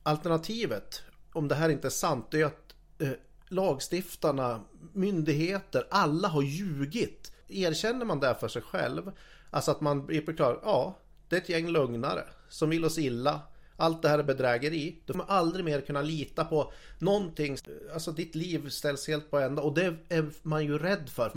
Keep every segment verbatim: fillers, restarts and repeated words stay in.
alternativet, om det här inte är sant, det är att eh, lagstiftarna, myndigheter, alla har ljugit. Erkänner man det för sig själv, alltså att man blir klar, ja, det är ett gäng lögnare som vill oss illa, allt det här är bedrägeri, då får man aldrig mer kunna lita på någonting, alltså ditt liv ställs helt på ända, och det är man ju rädd för.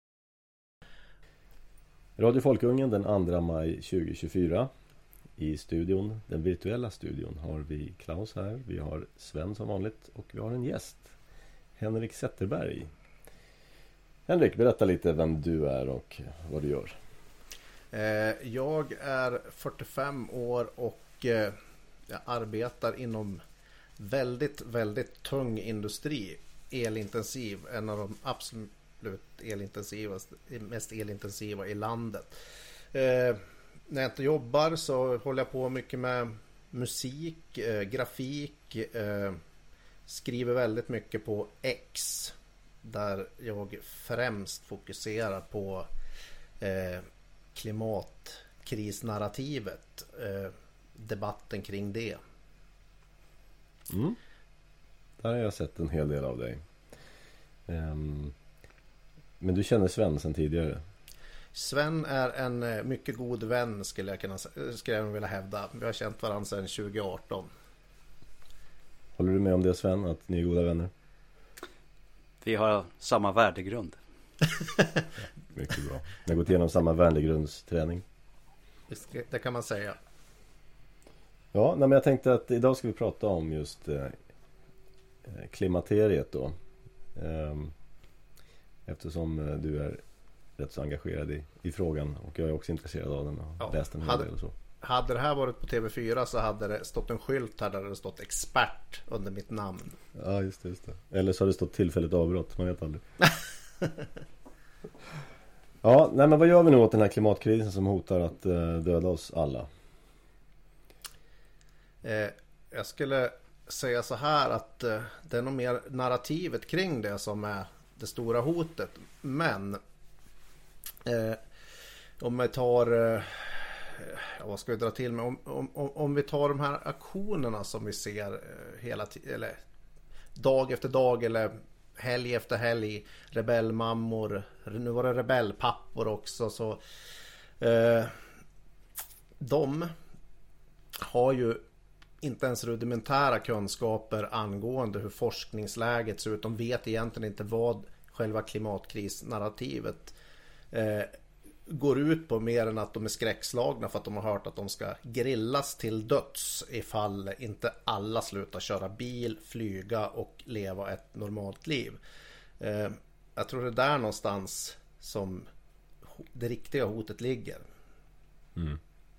Radio Folkungen den andra maj tjugohundratjugofyra. I studion, den virtuella studion, har vi Klaus här, vi har Sven som vanligt och vi har en gäst, Henrik Zetterberg. Henrik, berätta lite vem du är och vad du gör. Jag är fyrtiofem år och jag arbetar inom väldigt, väldigt tung industri, elintensiv, en av de absolut elintensiva, mest elintensiva i landet. Eh, när jag inte jobbar så håller jag på mycket med musik, eh, grafik, eh, skriver väldigt mycket på X, där jag främst fokuserar på eh, klimatkrisnarrativet, eh, debatten kring det. Mm. Där har jag sett en hel del av dig. Um, men du känner Sven sedan tidigare? Sven är en mycket god vän, skulle jag kunna skulle jag vilja hävda. Vi har känt varandra sedan tjugo arton. Håller du med om det, Sven, att ni är goda vänner? Vi har samma värdegrund. Mycket bra. Ni har gått igenom samma värdegrundsträning. Det kan man säga. Ja, nej, men jag tänkte att idag ska vi prata om just eh, klimateriet då. Ehm, eftersom eh, du är rätt så engagerad i, i frågan och jag är också intresserad av den och ja, läst en hel hade, del och så. Hade det här varit på T V fyra så hade det stått en skylt här där det stått expert under mitt namn. Ja, just det, just det. Eller så har det stått tillfälligt avbrott, man vet aldrig. Ja, nej, men vad gör vi nu åt den här klimatkrisen som hotar att eh, döda oss alla? Eh, jag skulle säga så här att eh, det är nog mer narrativet kring det som är det stora hotet. Men eh, om vi tar eh, vad ska vi dra till med om, om, om vi tar de här aktionerna som vi ser eh, hela tiden, eller dag efter dag eller helg efter helg, rebellmammor, nu var det rebellpappor också, så eh, de har ju inte ens rudimentära kunskaper angående hur forskningsläget ser ut. De vet egentligen inte vad själva klimatkrisnarrativet eh, går ut på, mer än att de är skräckslagna för att de har hört att de ska grillas till döds ifall inte alla slutar köra bil, flyga och leva ett normalt liv. Eh, jag tror det är där någonstans som det riktiga hotet ligger. Mm.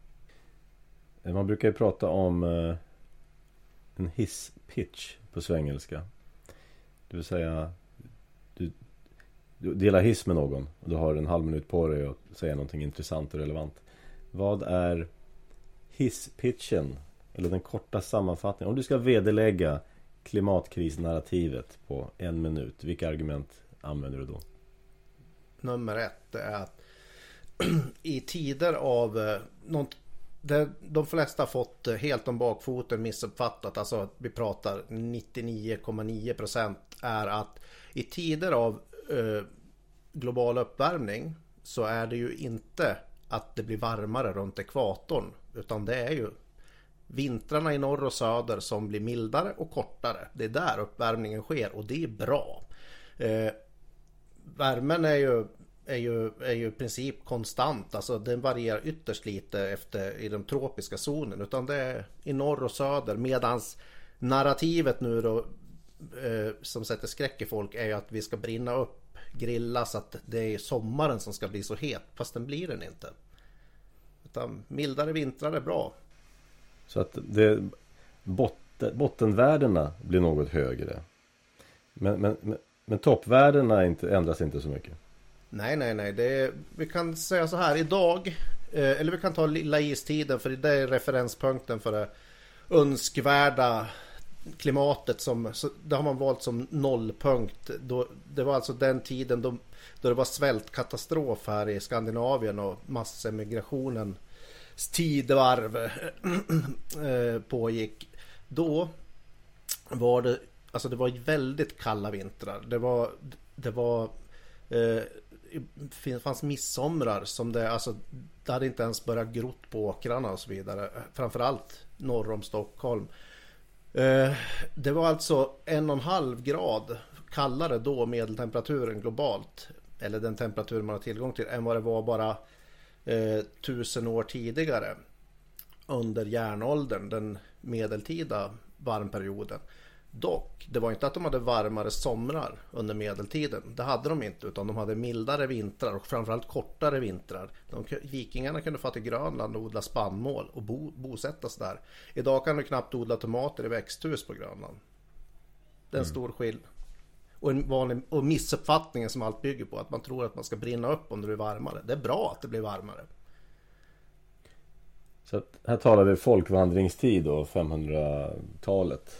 Man brukar ju prata om eh, en hisspitch på svengelska. Det vill säga du, du delar hiss med någon och du har en halv minut på dig att säga någonting intressant och relevant. Vad är hisspitchen, eller den korta sammanfattningen? Om du ska vederlägga klimatkrisnarrativet på en minut, vilka argument använder du då? Nummer ett är att i tider av eh, något, det, de flesta har fått helt om bakfoten missuppfattat, alltså att vi pratar nittionio komma nio procent, är att i tider av eh, global uppvärmning så är det ju inte att det blir varmare runt ekvatorn, utan det är ju vintrarna i norr och söder som blir mildare och kortare. Det är där uppvärmningen sker och det är bra. Eh, värmen är ju är ju, är ju i princip konstant, alltså den varierar ytterst lite efter i den tropiska zonen, utan det är i norr och söder, medans narrativet nu då eh, som sätter skräck i folk är ju att vi ska brinna upp, grillas, att det är sommaren som ska bli så het, fast den blir den inte, utan mildare vintrar är bra. Så att det, botten, bottenvärdena blir något högre, men, men, men, men toppvärdena inte, ändras inte så mycket. Nej, nej, nej. Det är, vi kan säga så här idag, eh, eller vi kan ta lilla istiden, för det är referenspunkten för det önskvärda klimatet, som, så, det har man valt som nollpunkt. Då, det var alltså den tiden då, då det var svältkatastrof här i Skandinavien och massemigrationens tidevarv eh, pågick. Då var det, alltså det var väldigt kalla vintrar. Det var, det var eh, det fanns midsomrar som det, alltså det hade inte ens börjat grott på åkrarna och så vidare. Framförallt norr om Stockholm. Eh, det var alltså en och en halv grad kallare då medeltemperaturen globalt, eller den temperatur man har tillgång till, än vad det var bara eh, tusen år tidigare under järnåldern, den medeltida varmperioden. Dock, det var inte att de hade varmare somrar under medeltiden. Det hade de inte, utan de hade mildare vintrar och framförallt kortare vintrar. De, vikingarna kunde få till Grönland och odla spannmål och bo, bosättas där. Idag kan du knappt odla tomater i växthus på Grönland. Det är en mm. stor skillnad. Och en vanlig och missuppfattningen som allt bygger på, att man tror att man ska brinna upp om det blir varmare. Det är bra att det blir varmare. Så att här talar vi folkvandringstid då, femhundratalet.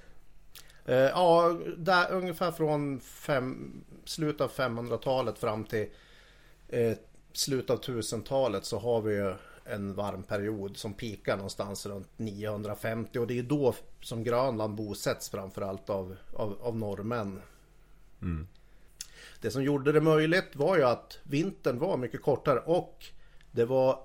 Eh, ja, där, ungefär från fem, slutet av femhundratalet fram till eh, slutet av tusentalet så har vi ju en varm period som pikar någonstans runt niohundrafemtio, och det är då som Grönland bosätts framförallt av, av, av norrmän. Mm. Det som gjorde det möjligt var ju att vintern var mycket kortare, och det var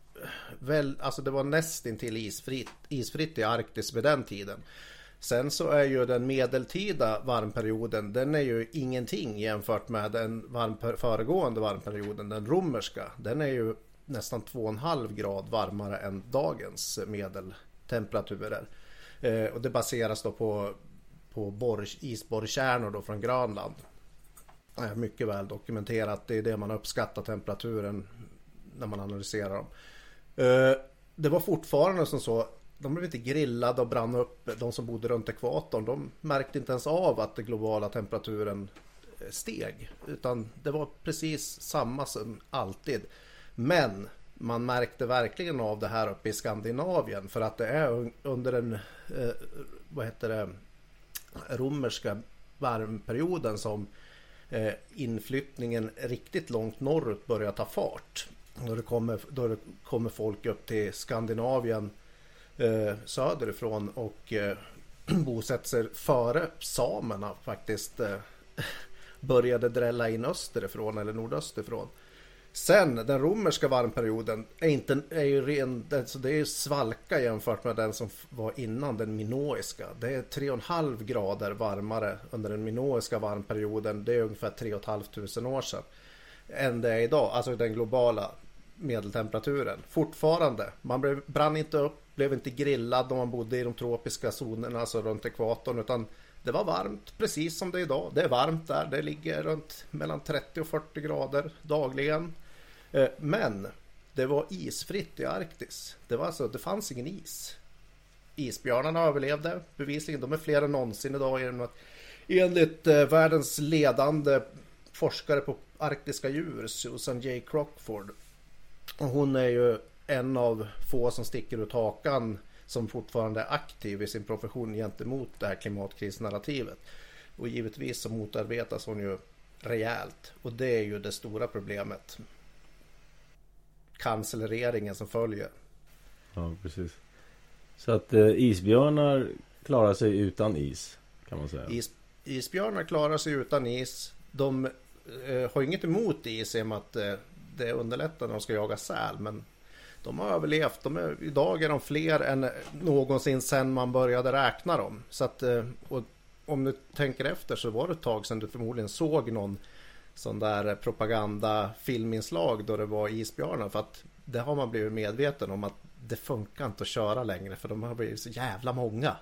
väl, alltså det var nästintill isfritt, isfritt i Arktis vid den tiden. Sen så är ju den medeltida varmperioden, den är ju ingenting jämfört med den varm, föregående varmperioden, den romerska. Den är ju nästan två och en halv grad varmare än dagens medeltemperaturer. Eh, och det baseras då på, på borr, isborrkärnor då från Grönland. Eh, mycket väl dokumenterat, det är det man uppskattar temperaturen när man analyserar dem. Eh, det var fortfarande som så, de blev inte grillade och brann upp. De som bodde runt ekvatorn, de märkte inte ens av att den globala temperaturen steg. Utan det var precis samma som alltid. Men man märkte verkligen av det här uppe i Skandinavien. För att det är under den eh, vad heter det, romerska varmperioden som eh, inflyttningen riktigt långt norrut börjar ta fart. Då det kommer, då det kommer folk upp till Skandinavien Eh, söderifrån och eh, bosätter sig före samerna faktiskt eh, började drälla in österifrån eller nordösterifrån. Sen den romerska varmperioden är, inte, är ju ren, det, det är svalka jämfört med den som var innan den minoiska. Det är tre och en halv grader varmare under den minoiska varmperioden. Det är ungefär tre och ett halvt tusen år sedan än det är idag, alltså den globala medeltemperaturen. Fortfarande, man blev, brann inte upp, blev inte grillad om man bodde i de tropiska zonerna, alltså runt ekvatorn, utan det var varmt precis som det är idag. Det är varmt där, det ligger runt mellan trettio och fyrtio grader dagligen. Men det var isfritt i Arktis. Det var alltså, det fanns ingen is. Isbjörnarna överlevde bevisligen, de är fler än någonsin idag genom att, enligt världens ledande forskare på arktiska djur, Susan J. Crockford. Och hon är ju en av få som sticker ut hakan som fortfarande är aktiv i sin profession gentemot det här klimatkrisnarrativet. Och givetvis så motarbetas hon ju rejält. Och det är ju det stora problemet. Cancelleringen som följer. Ja, precis. Så att eh, isbjörnar klarar sig utan is, kan man säga. Is, isbjörnar klarar sig utan is. De eh, har inget emot is i och med att eh, det underlättar när de ska jaga säl, men de har överlevt. De är, idag är de fler än någonsin sedan man började räkna dem. Så att, och om du tänker efter så var det ett tag sedan du förmodligen såg någon sån där propaganda filminslag då det var isbjörnar, för att det har man blivit medveten om att det funkar inte att köra längre för de har blivit så jävla många.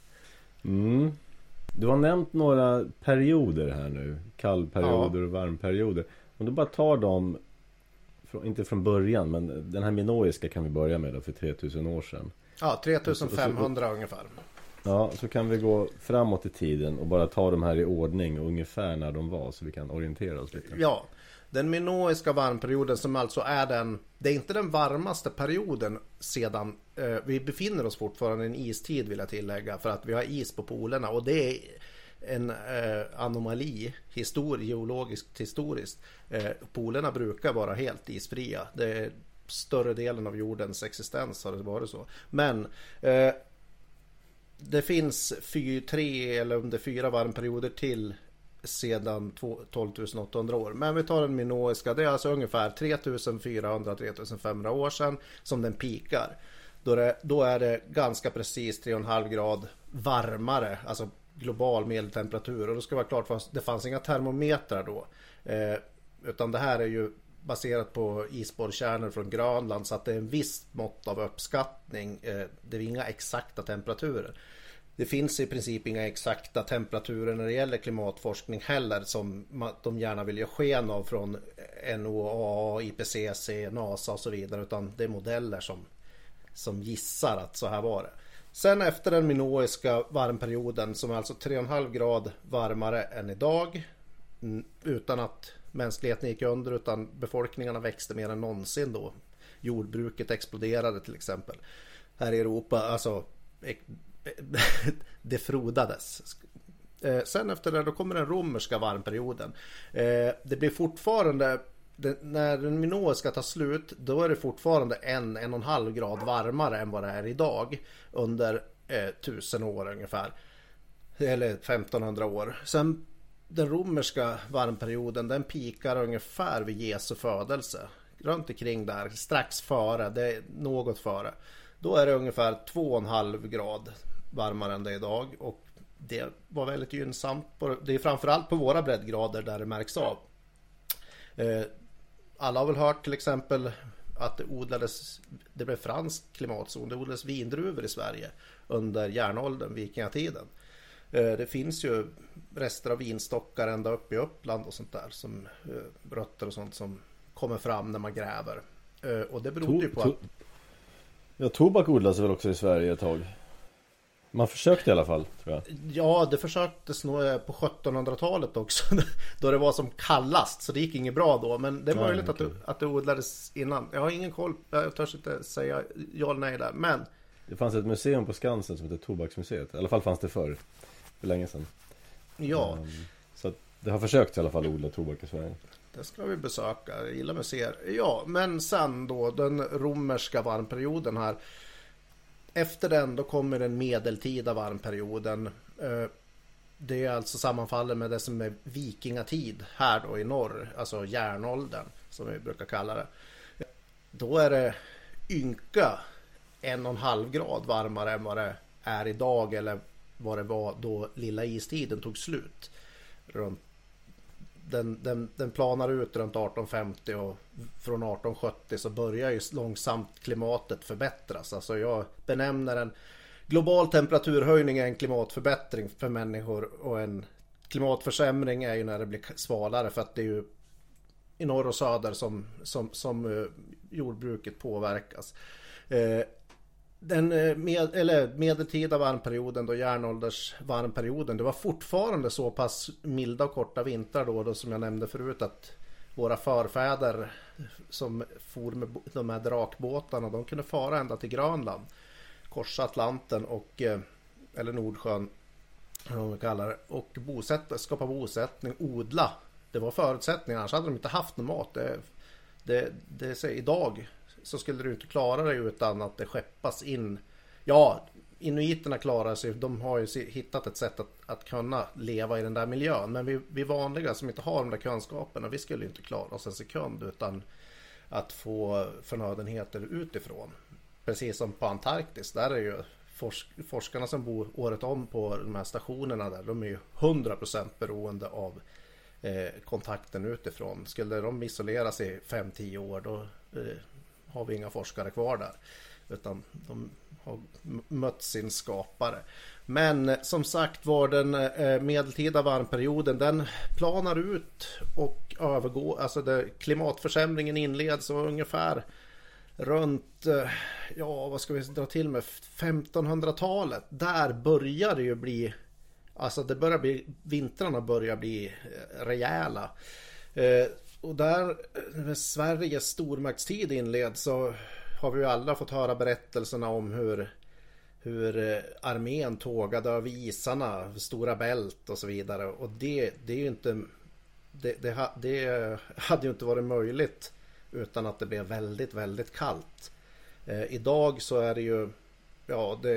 Mm. Du har nämnt några perioder här nu, kallperioder ja. och varmperioder. Om du bara tar dem, inte från början, men den här minoiska kan vi börja med då för tre tusen år sedan. Ja, tre tusen femhundra så, ungefär. Ja, så kan vi gå framåt i tiden och bara ta de här i ordning och ungefär när de var så vi kan orientera oss lite. Ja, den minoiska varmperioden som alltså är den, det är inte den varmaste perioden sedan, eh, vi befinner oss fortfarande i en istid vill jag tillägga, för att vi har is på polerna och det är en eh, anomali histori- geologiskt historiskt. Eh, polerna brukar vara helt isfria. Det är större delen av jordens existens har det varit så. Men eh, det finns fyra, tre eller under fyra varmperioder till sedan tolv tusen åttahundra år. Men vi tar den minoiska, det är alltså ungefär tre tusen fyrahundra till tre tusen femhundra år sedan som den pikar. Då, det, då är det ganska precis tre komma fem grad varmare, alltså global medeltemperatur. Och då ska det vara klart att det fanns inga termometrar då. Eh, utan det här är ju baserat på isborrkärnor från Grönland, så att det är en viss mått av uppskattning. Eh, det är inga exakta temperaturer. Det finns i princip inga exakta temperaturer när det gäller klimatforskning heller, som de gärna vill ge sken av från N O A A, I P C C, NASA och så vidare, utan det är modeller som, som gissar att så här var det. Sen efter den minoiska varmperioden, som är alltså tre komma fem grad varmare än idag, utan att mänskligheten gick under, utan befolkningarna växte mer än någonsin då. Jordbruket exploderade till exempel här i Europa, alltså det frodades. Sen efter det då kommer den romerska varmperioden. Det blir fortfarande, när den minoiska tar slut, då är det fortfarande en, en och en halv grad varmare än vad det är idag under eh, tusen år ungefär, eller femtonhundra år. Sen den romerska varmperioden, den pikar ungefär vid Jesu födelse, runt omkring där, strax före, det är något före. Då är det ungefär två komma fem grad varmare än det är idag, och det var väldigt gynnsamt. Det är framförallt på våra breddgrader där det märks av. Eh, Alla har väl hört till exempel att det odlades, det blev fransk klimatzon, det odlades vindruvor i Sverige under järnåldern, vikingatiden. Det finns ju rester av vinstockar ända upp i Uppland och sånt där, som rötter och sånt som kommer fram när man gräver. Och det beror ju på att... Ja, tobak odlas väl också i Sverige ett tag? Man försökte i alla fall, tror jag. Ja, det försöktes nog på sjuttonhundratalet också, då det var som kallast, så det gick inget bra då. Men det är möjligt nej, okay. att, det, att det odlades innan. Jag har ingen koll, jag törs inte säga ja eller nej där, men... Det fanns ett museum på Skansen som heter Tobaksmuseet. I alla fall fanns det förr, för länge sedan. Ja. Um, så att det har försökt i alla fall odla tobak i Sverige. Det ska vi besöka, jag gillar museer. Ja, men sen då, den romerska varmperioden här. Efter den då kommer den medeltida varmperioden. Det är alltså sammanfaller med det som är vikingatid här då i norr, alltså järnåldern som vi brukar kalla det. Då är det ynka en och en halv grad varmare än vad det är idag, eller vad det var då lilla istiden tog slut. Runt Den, den, den planar ut runt arton femtio, och från arton sjuttio så börjar ju långsamt klimatet förbättras. Alltså jag benämner en global temperaturhöjning är en klimatförbättring för människor, och en klimatförsämring är ju när det blir svalare, för att det är ju i norr och söder som, som, som jordbruket påverkas. Eh, Den med, eller medeltida varmperioden, då järnålders varmperioden, det var fortfarande så pass milda och korta vintrar då, då som jag nämnde förut, att våra förfäder som for med de här drakbåtarna, de kunde fara ända till Grönland, korsa Atlanten och eller Nordsjön, vad man kallar det, och bosätta, skapa bosättning, odla. Det var förutsättningar, annars hade de inte haft någon mat. Det, det, det, det idag så skulle du inte klara dig utan att det skeppas in. Ja, inuiterna klarar sig, de har ju hittat ett sätt att, att kunna leva i den där miljön. Men vi, vi vanliga som inte har de där kunskaperna, vi skulle inte klara oss en sekund utan att få förnödenheter utifrån. Precis som på Antarktis, där är ju forsk, forskarna som bor året om på de här stationerna där, de är ju hundra procent beroende av eh, kontakten utifrån. Skulle de isolera sig i fem till tio år, då eh, har vi inga forskare kvar där, utan de har mött sin skapare. Men som sagt var, den medeltida varmperioden, den planar ut och övergår, alltså det, klimatförsämringen inleds och ungefär runt, ja vad ska vi dra till med, femtonhundratalet, där börjar det ju bli, alltså det börjar bli, vintrarna börjar bli rejäla. Och där Sveriges stormaktstid inleds så har vi ju alla fått höra berättelserna om hur, hur armén tågade av isarna, Stora Bält och så vidare. Och det, det är ju inte, det, det, det hade ju inte varit möjligt utan att det blev väldigt, väldigt kallt. Eh, idag så är det ju, ja, det,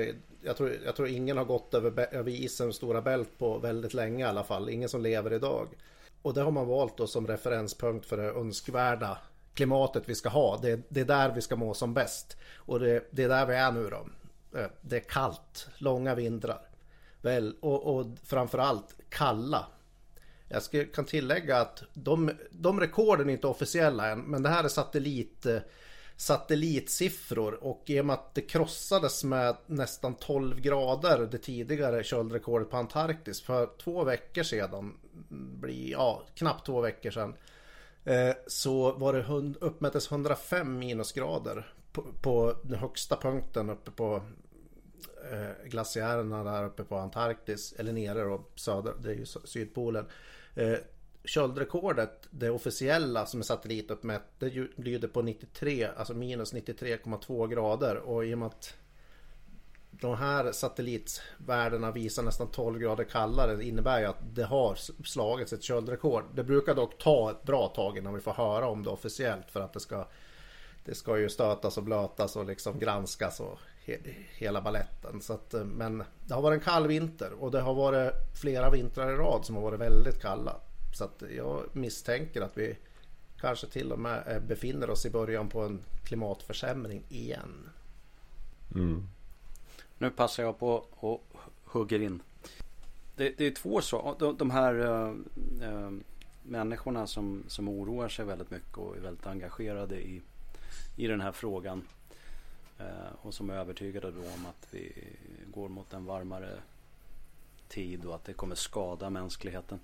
jag tror, jag tror ingen har gått över, över isen stora bält på väldigt länge i alla fall. Ingen som lever idag. Och det har man valt då som referenspunkt för det önskvärda klimatet vi ska ha. Det, det är där vi ska må som bäst. Och det, det är där vi är nu då. Det är kallt, långa vintrar. Väl, och, och framförallt kalla. Jag ska, kan tillägga att de, de rekorden är inte officiella än, men det här är satellit, satellitsiffror, och i och med att det krossades med nästan tolv grader det tidigare köldrekordet på Antarktis för två veckor sedan, blir, ja, knappt två veckor sedan, eh, så var det hund, uppmättes hundrafem minusgrader på, på den högsta punkten uppe på eh, glaciärerna där uppe på Antarktis, eller nere då, söder, det är ju Sydpolen. Eh, köldrekordet, det officiella som är satellituppmätt, det lyder på nittiotre, alltså minus nittiotre komma två grader, och i och med att de här satellitvärdena visar nästan tolv grader kallare, det innebär ju att det har slagits ett köldrekord. Det brukar dock ta ett bra tag innan vi får höra om det officiellt, för att det ska det ska ju stötas och blötas och liksom granskas och he, hela balletten. Så att, men det har varit en kall vinter, och det har varit flera vintrar i rad som har varit väldigt kalla. Så att jag misstänker att vi kanske till och med befinner oss i början på en klimatförsämring igen. Mm. Nu passar jag på och hugger in. Det, det är två så. De, de här äh, äh, människorna som, som oroar sig väldigt mycket och är väldigt engagerade i, i den här frågan. Äh, och som är övertygade då om att vi går mot en varmare tid och att det kommer skada mänskligheten.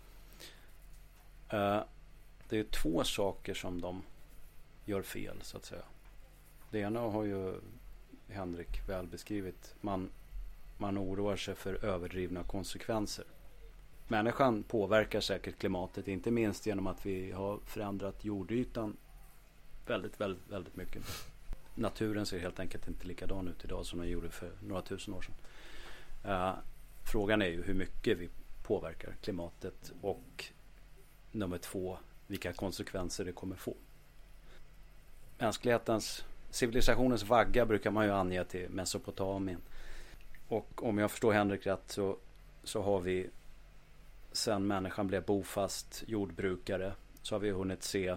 Äh, det är två saker som de gör fel, så att säga. Det ena har ju Henrik väl beskrivit. Man, man oroar sig för överdrivna konsekvenser. Människan påverkar säkert klimatet, inte minst genom att vi har förändrat jordytan väldigt, väldigt, väldigt mycket. Naturen ser helt enkelt inte likadan ut idag som den gjorde för några tusen år sedan. Uh, frågan är ju hur mycket vi påverkar klimatet, och nummer två, vilka konsekvenser det kommer få. Mänsklighetens civilisationens vagga brukar man ju ange till Mesopotamien. Och om jag förstår Henrik rätt så, så har vi sen människan blev bofast jordbrukare, så har vi hunnit se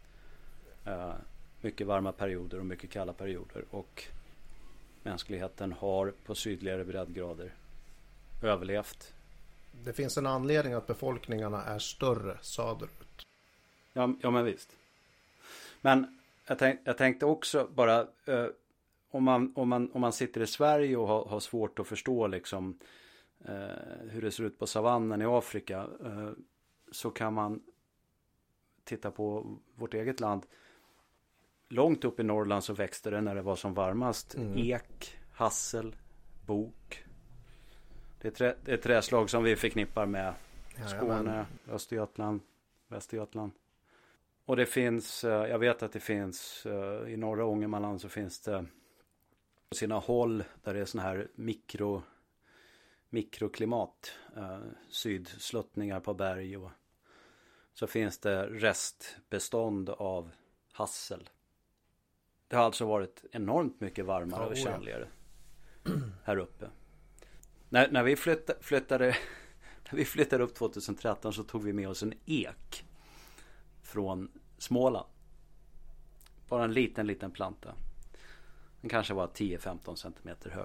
uh, mycket varma perioder och mycket kalla perioder, och mänskligheten har på sydligare breddgrader överlevt. Det finns en anledning att befolkningarna är större söderut. Ja, ja men visst. Men jag, tänk, jag tänkte också bara eh, om, man, om, man, om man sitter i Sverige och har, har svårt att förstå liksom, eh, hur det ser ut på savannen i Afrika, eh, så kan man titta på vårt eget land. Långt upp i Norrland så växte det när det var som varmast. Mm. Ek, hassel, bok. Det är, trä, det är träslag som vi förknippar med Skåne, ja, Östergötland, Västergötland. Och det finns, jag vet att det finns i norra Ångermanland, så finns det på sina håll där det är såna här mikro, mikroklimat, sydsluttningar på berg, och så finns det restbestånd av hassel. Det har alltså varit enormt mycket varmare och känsligare här uppe. När, när, vi flyttade, flyttade, när vi flyttade upp tjugohundratretton så tog vi med oss en ek från Småland. Bara en liten, liten planta. Den kanske var tio till femton centimeter hög.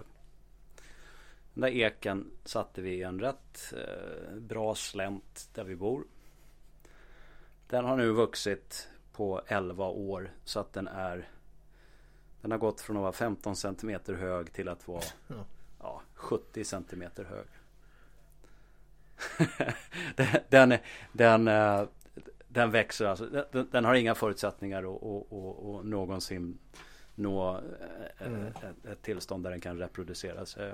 Den där eken satte vi i en rätt eh, bra slänt där vi bor. Den har nu vuxit på elva år, så att den är den har gått från att vara femton centimeter hög till att vara ja. Ja, sjuttio centimeter hög. den, den, den, den växer alltså. Den, den har inga förutsättningar att och, och, och någonsin nå mm. ett, ett tillstånd där den kan reproducera sig.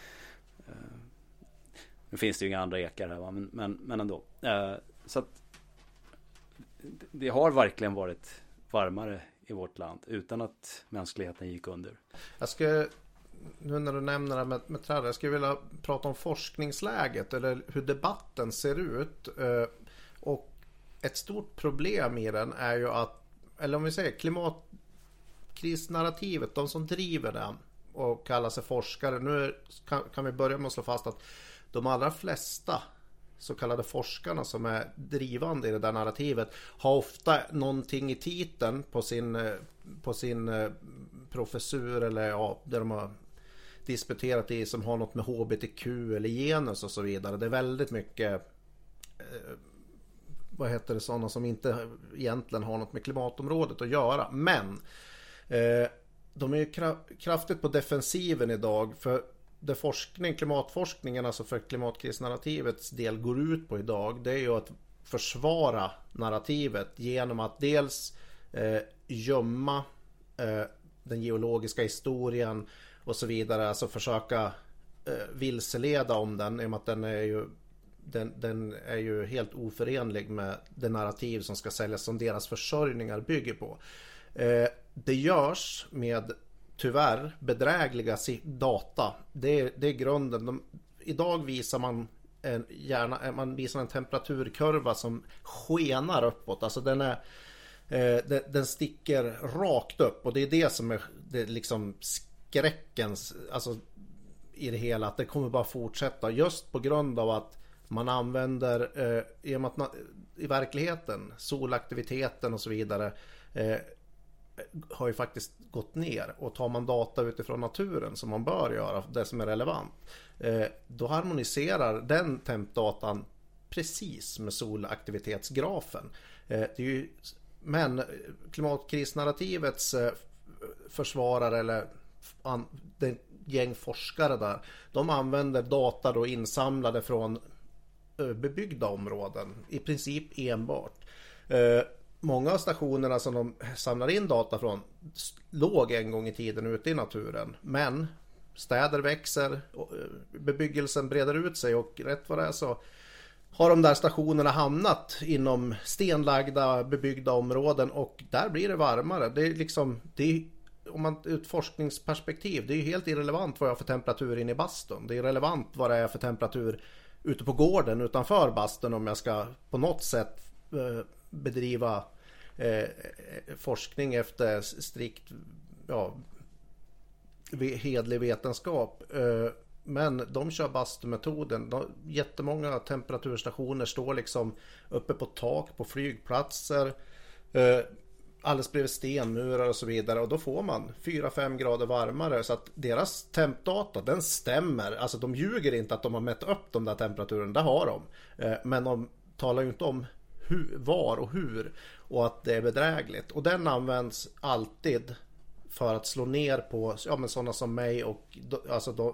Nu finns det ju inga andra ekar här, va? Men, men, men ändå. Så att det har verkligen varit varmare i vårt land utan att mänskligheten gick under. Jag ska, nu när du nämner det med, med träd, jag skulle vilja prata om forskningsläget eller hur debatten ser ut. Och ett stort problem i den är ju att, eller om vi säger klimatkrisnarrativet, de som driver den och kallar sig forskare. Nu kan, kan vi börja med att slå fast att de allra flesta så kallade forskarna som är drivande i det där narrativet har ofta någonting i titeln på sin, på sin professur eller ja, där de har disputerat i som har något med H B T Q eller genus och så vidare. Det är väldigt mycket eh, vad heter det, sådana som inte egentligen har något med klimatområdet att göra. Men eh, de är ju kra- kraftigt på defensiven idag, för det forskning, klimatforskningen, alltså för klimatkrisnarrativets del går ut på idag, det är ju att försvara narrativet genom att dels eh, gömma eh, den geologiska historien och så vidare, alltså försöka eh, vilseleda om den, i och med att den är ju den, den är ju helt oförenlig med det narrativ som ska säljas, som deras försörjningar bygger på. Eh, det görs med tyvärr bedrägliga data. Det är, det är grunden. De, idag visar man en, gärna, man visar en temperaturkurva som skenar uppåt. Alltså den är eh, den, den sticker rakt upp, och det är det som är det liksom skräckens, alltså i det hela, att det kommer bara fortsätta just på grund av att man använder eh, i, och med att, i verkligheten solaktiviteten och så vidare eh, har ju faktiskt gått ner, och tar man data utifrån naturen som man bör göra, det som är relevant, eh, då harmoniserar den tempdatan precis med solaktivitetsgrafen. Eh, det är ju, men klimatkrisnarrativets eh, försvarare eller an, den gäng forskare där, de använder data då insamlade från eh, bebyggda områden i princip enbart. Eh, Många av stationerna som de samlar in data från låg en gång i tiden ute i naturen. Men städer växer, bebyggelsen breder ut sig, och rätt vad det är så har de där stationerna hamnat inom stenlagda bebyggda områden, och där blir det varmare. Det är liksom, det är, om man ur ett forskningsperspektiv, det är ju helt irrelevant vad jag har för temperatur in i bastun. Det är relevant vad det är för temperatur ute på gården utanför bastun, om jag ska på något sätt eh, bedriva eh, forskning efter strikt ja, hedlig vetenskap. Eh, men de kör bastumetoden. De, jättemånga temperaturstationer står liksom uppe på tak på flygplatser, eh, alldeles bredvid stenmurar och så vidare, och då får man fyra fem grader varmare, så att deras tempdata, den stämmer. Alltså de ljuger inte att de har mätt upp de där temperaturen, det har de. Eh, men de talar ju inte om hur, var och hur, och att det är bedrägligt, och den används alltid för att slå ner på ja, men sådana som mig och alltså då,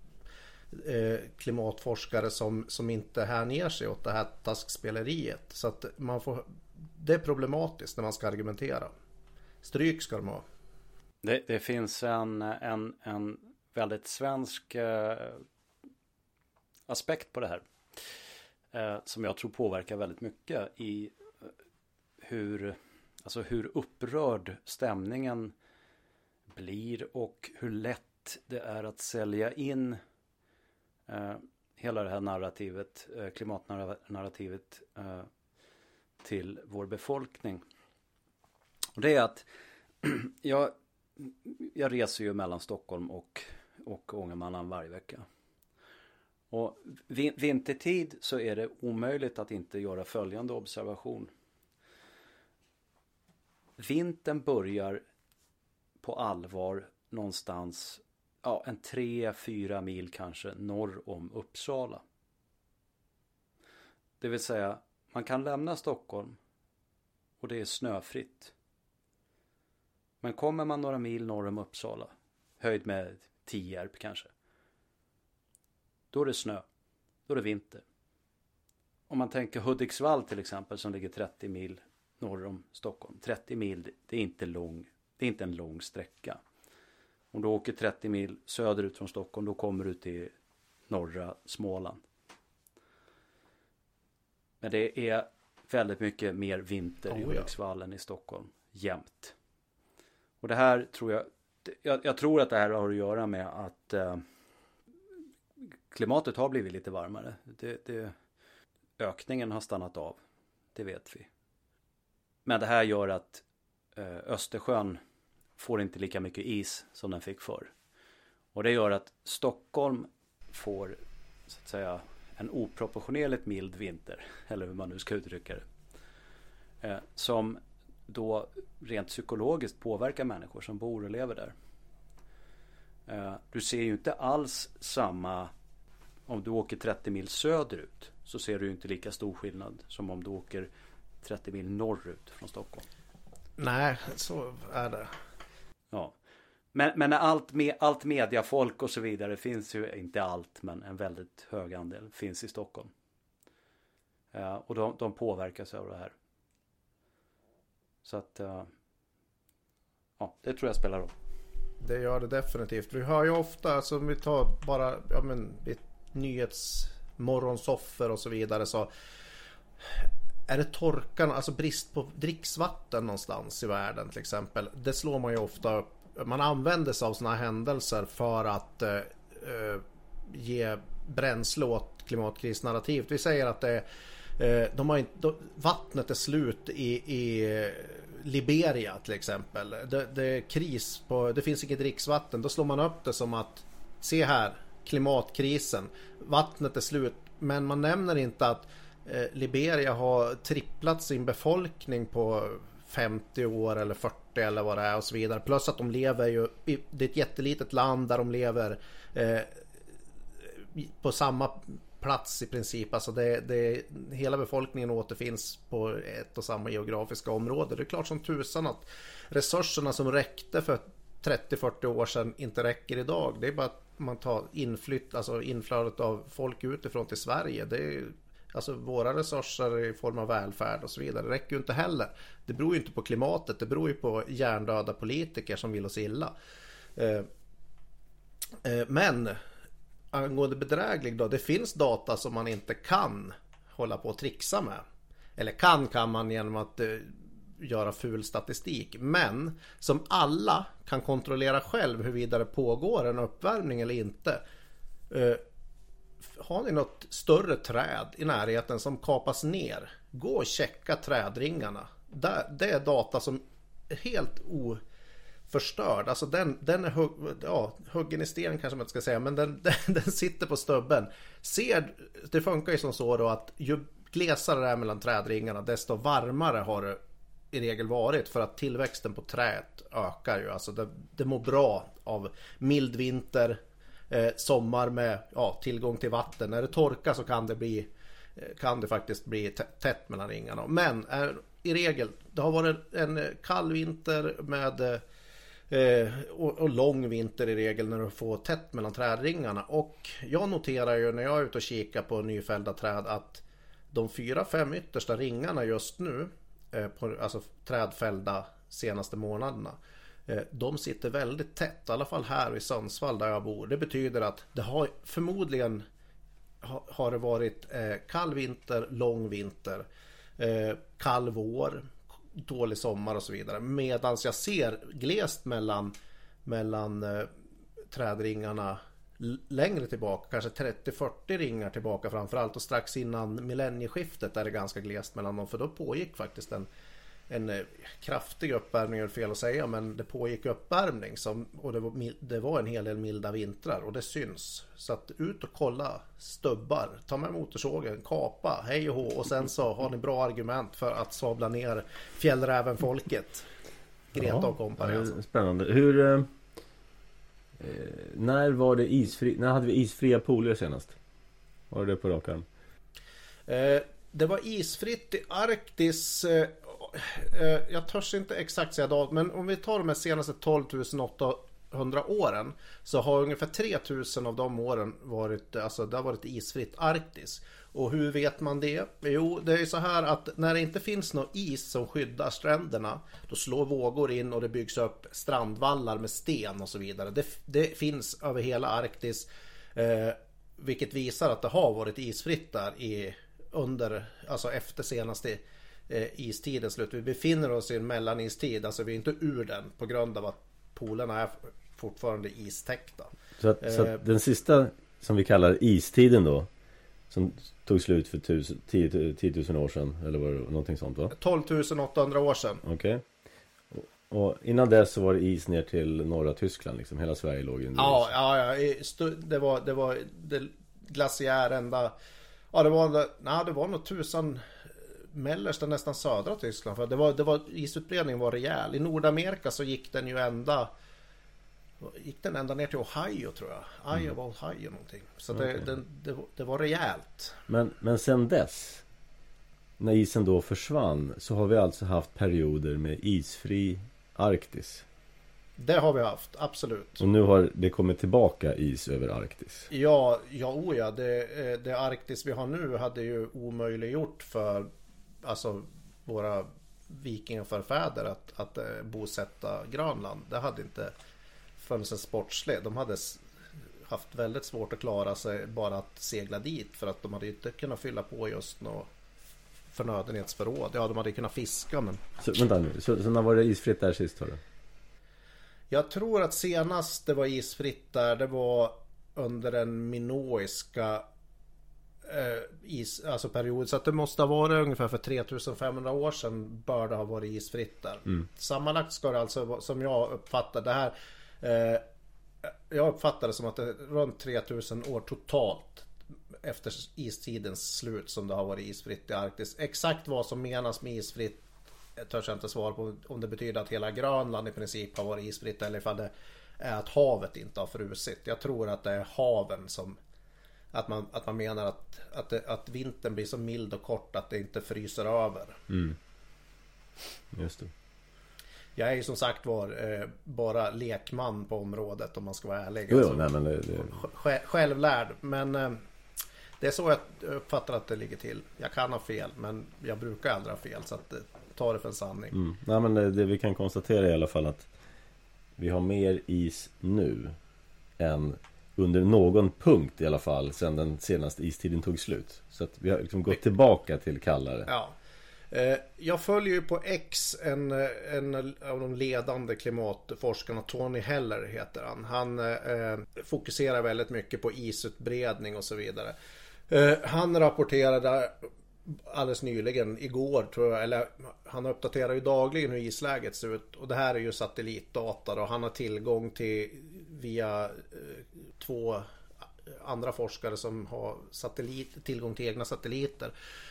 eh, klimatforskare som, som inte hänger sig åt det här taskspeleriet. Så att man får, det är problematiskt när man ska argumentera. Stryk ska de ha. Det, det finns en, en, en väldigt svensk eh, aspekt på det här. Eh, som jag tror påverkar väldigt mycket i eh, hur, alltså hur upprörd stämningen blir, och hur lätt det är att sälja in eh, hela det här narrativet, eh, klimatnarrativet eh, till vår befolkning. Och det är att jag, jag reser ju mellan Stockholm och, och Ångermanland varje vecka. Och vintertid så är det omöjligt att inte göra följande observation. Vintern börjar på allvar någonstans ja, en tre, fyra mil kanske norr om Uppsala. Det vill säga, man kan lämna Stockholm och det är snöfritt. Men kommer man några mil norr om Uppsala, höjd med Tierp kanske, då är det snö. Då är det vinter. Om man tänker Hudiksvall till exempel, som ligger trettio mil norr om Stockholm. trettio mil, det är inte lång, det är inte en lång sträcka. Om du åker trettio mil söderut från Stockholm, då kommer du till norra Småland. Men det är väldigt mycket mer vinter oh, i Hudiksvall än i Stockholm. Jämt. Och det här tror jag, jag, jag tror att det här har att göra med att eh, klimatet har blivit lite varmare. Det, det, ökningen har stannat av. Det vet vi. Men det här gör att eh, Östersjön får inte lika mycket is som den fick förr. Och det gör att Stockholm får så att säga en oproportionerligt mild vinter, eller hur man nu ska uttrycka det, eh, som då rent psykologiskt påverkar människor som bor och lever där. Eh, du ser ju inte alls samma, om du åker trettio mil söderut så ser du ju inte lika stor skillnad som om du åker trettio mil norrut från Stockholm. Nej, så är det. Ja. Men, men allt, med, allt mediafolk och så vidare finns ju, inte allt, men en väldigt hög andel finns i Stockholm. Uh, och de, de påverkas av det här. Så att, uh, ja, det tror jag spelar roll. Det gör det definitivt. Vi hör ju ofta, alltså om vi tar bara, ja men, nyhetsmorgonsoffer och så vidare, så är det torkan, alltså brist på dricksvatten någonstans i världen till exempel. Det slår man ju ofta upp. Man använder sig av sådana händelser för att eh, ge bränsle åt klimatkrisnarrativet. Vi säger att det, eh, de har inte, de, vattnet är slut i, i Liberia till exempel. Det, det är kris på, det finns inget dricksvatten. Då slår man upp det som att, se här, klimatkrisen. Vattnet är slut. Men man nämner inte att eh, Liberia har tripplat sin befolkning på femtio år eller fyrtio eller vad det är och så vidare. Plus att de lever ju, det är ett jättelitet land där de lever eh, på samma plats i princip. Alltså det, det, hela befolkningen återfinns på ett och samma geografiska område. Det är klart som tusan att resurserna som räckte för trettio till fyrtio år sedan inte räcker idag. Det är bara att man tar inflytt, alltså inflödet av folk utifrån till Sverige. Det är alltså våra resurser i form av välfärd och så vidare. Det räcker ju inte heller. Det beror ju inte på klimatet. Det beror ju på hjärndöda politiker som vill oss illa. Eh, eh, men angående bedräglig då. Det finns data som man inte kan hålla på och trixa med. Eller kan kan man genom att eh, göra ful statistik. Men som alla kan kontrollera själv huruvida det pågår en uppvärmning eller inte. Eh, Har ni något större träd i närheten som kapas ner, gå och checka trädringarna. Det är data som är helt oförstörd. Alltså den, den är hugg, ja, huggen i sten kanske man inte ska säga, men den, den, den sitter på stubben. Ser, det funkar ju som så då att ju glesare det är mellan trädringarna, desto varmare har det i regel varit, för att tillväxten på träet ökar ju. Alltså det, det mår bra av mild vinter, Eh, sommar med ja, tillgång till vatten. När det torkar så kan det bli eh, kan det faktiskt bli t- tätt mellan ringarna. Men eh, i regel, det har varit en kall vinter med eh, och, och lång vinter i regel när du får tätt mellan trädringarna. Och jag noterar ju när jag är ute och kikar på nyfällda träd att de fyra, fem yttersta ringarna just nu, eh, på, alltså trädfällda senaste månaderna, de sitter väldigt tätt, i alla fall här i Sundsvall där jag bor. Det betyder att det har förmodligen har det varit kall vinter, lång vinter, kall vår, dålig sommar och så vidare. Medan jag ser glest mellan, mellan trädringarna längre tillbaka, kanske trettio till fyrtio ringar tillbaka framförallt, och strax innan millennieskiftet är det ganska glest mellan dem, för då pågick faktiskt en en kraftig uppvärmning, är fel att säga, men det pågick uppvärmning som, och det var, det var en hel del milda vintrar, och det syns. Så att ut och kolla stubbar, ta med motorsågen, kapa, hej och hå, och sen så har ni bra argument för att sabla ner fjällräven folket. Greta ja, och kompani. Alltså. Spännande. Hur eh, när var det isfri, när hade vi isfria pooler senast? Var det på rak arm? Eh, det var isfritt i Arktis. Eh, jag törs inte exakt säga dag, men om vi tar de här senaste tolv tusen åttahundra åren, så har ungefär tre tusen av de åren varit, alltså det har varit isfritt Arktis. Och hur vet man det? Jo, det är ju så här att när det inte finns någon is som skyddar stränderna, då slår vågor in och det byggs upp strandvallar med sten och så vidare. Det, det finns över hela Arktis, eh, vilket visar att det har varit isfritt där i, under, alltså efter senaste istiden slut. Vi befinner oss i en mellanistid, alltså vi är inte ur den på grund av att polerna är fortfarande istäckta. Så att, så att den sista som vi kallar istiden då, som tog slut för tio tusen år sedan, eller var det någonting sånt va? tolv tusen åttahundra år sedan. Okej. Okay. Och innan dess så var det is ner till norra Tyskland liksom. Hela Sverige låg under Ja, is. ja, ja. Det var, det var det glaciär ända. Ja, det var, nej, det var nog tusen mellersta, nästan södra Tyskland. För det var, det var, isutbredningen var rejäl. I Nordamerika så gick den ju ända gick den ända ner till Ohio, tror jag. Iowa, mm. Ohio någonting. Så det, okay. det, det, det var rejält. Men, men sen dess, när isen då försvann, så har vi alltså haft perioder med isfri Arktis. Det har vi haft, absolut. Och nu har det kommit tillbaka is över Arktis. Ja, ja, oh ja. Det, det Arktis vi har nu hade ju omöjliggjort för alltså våra vikingaförfäder att, att bosätta Grönland. Det hade inte funnits en sportsled. De hade haft väldigt svårt att klara sig bara att segla dit, för att de hade inte kunnat fylla på just något förnödenhetsförråd. Ja, de hade kunnat fiska, men... Så, vänta nu, så, så när var det isfritt där sist, tror du? Jag tror att senast det var isfritt där, det var under den minoiska eh, is, alltså period. Så att det måste ha varit ungefär för tre tusen fem hundra år sedan bör det ha varit isfritt där. Mm. Sammanlagt ska det alltså, som jag uppfattar det här, eh, jag uppfattar det som att det är runt tre tusen år totalt efter istidens slut som det har varit isfritt i Arktis. Exakt vad som menas med isfritt törs jag inte svara på, om det betyder att hela Grönland i princip har varit isfritt eller ifall det är att havet inte har frusit. Jag tror att det är haven som att man, att man menar att, att, det, att vintern blir så mild och kort att det inte fryser över. Mm. Just det. Jag är ju som sagt var eh, bara lekman på området, om man ska vara ärlig. Jo, alltså, nej, men det, det... Sj- självlärd, men eh, det är så jag uppfattar att det ligger till. Jag kan ha fel, men jag brukar aldrig ha fel, så att eh, ta det för en sanning. Mm. Nej, men det, det vi kan konstatera i alla fall att vi har mer is nu än under någon punkt i alla fall sedan den senaste istiden tog slut. Så att vi har liksom gått tillbaka till kallare. Ja. Jag följer ju på X en, en av de ledande klimatforskarna, Tony Heller heter han. Han eh, fokuserar väldigt mycket på isutbredning och så vidare. Eh, han rapporterade alldeles nyligen, igår tror jag, eller han uppdaterar ju dagligen hur isläget ser ut, och det här är ju satellitdata och han har tillgång till via eh, två andra forskare som har satellit, tillgång till egna satelliter.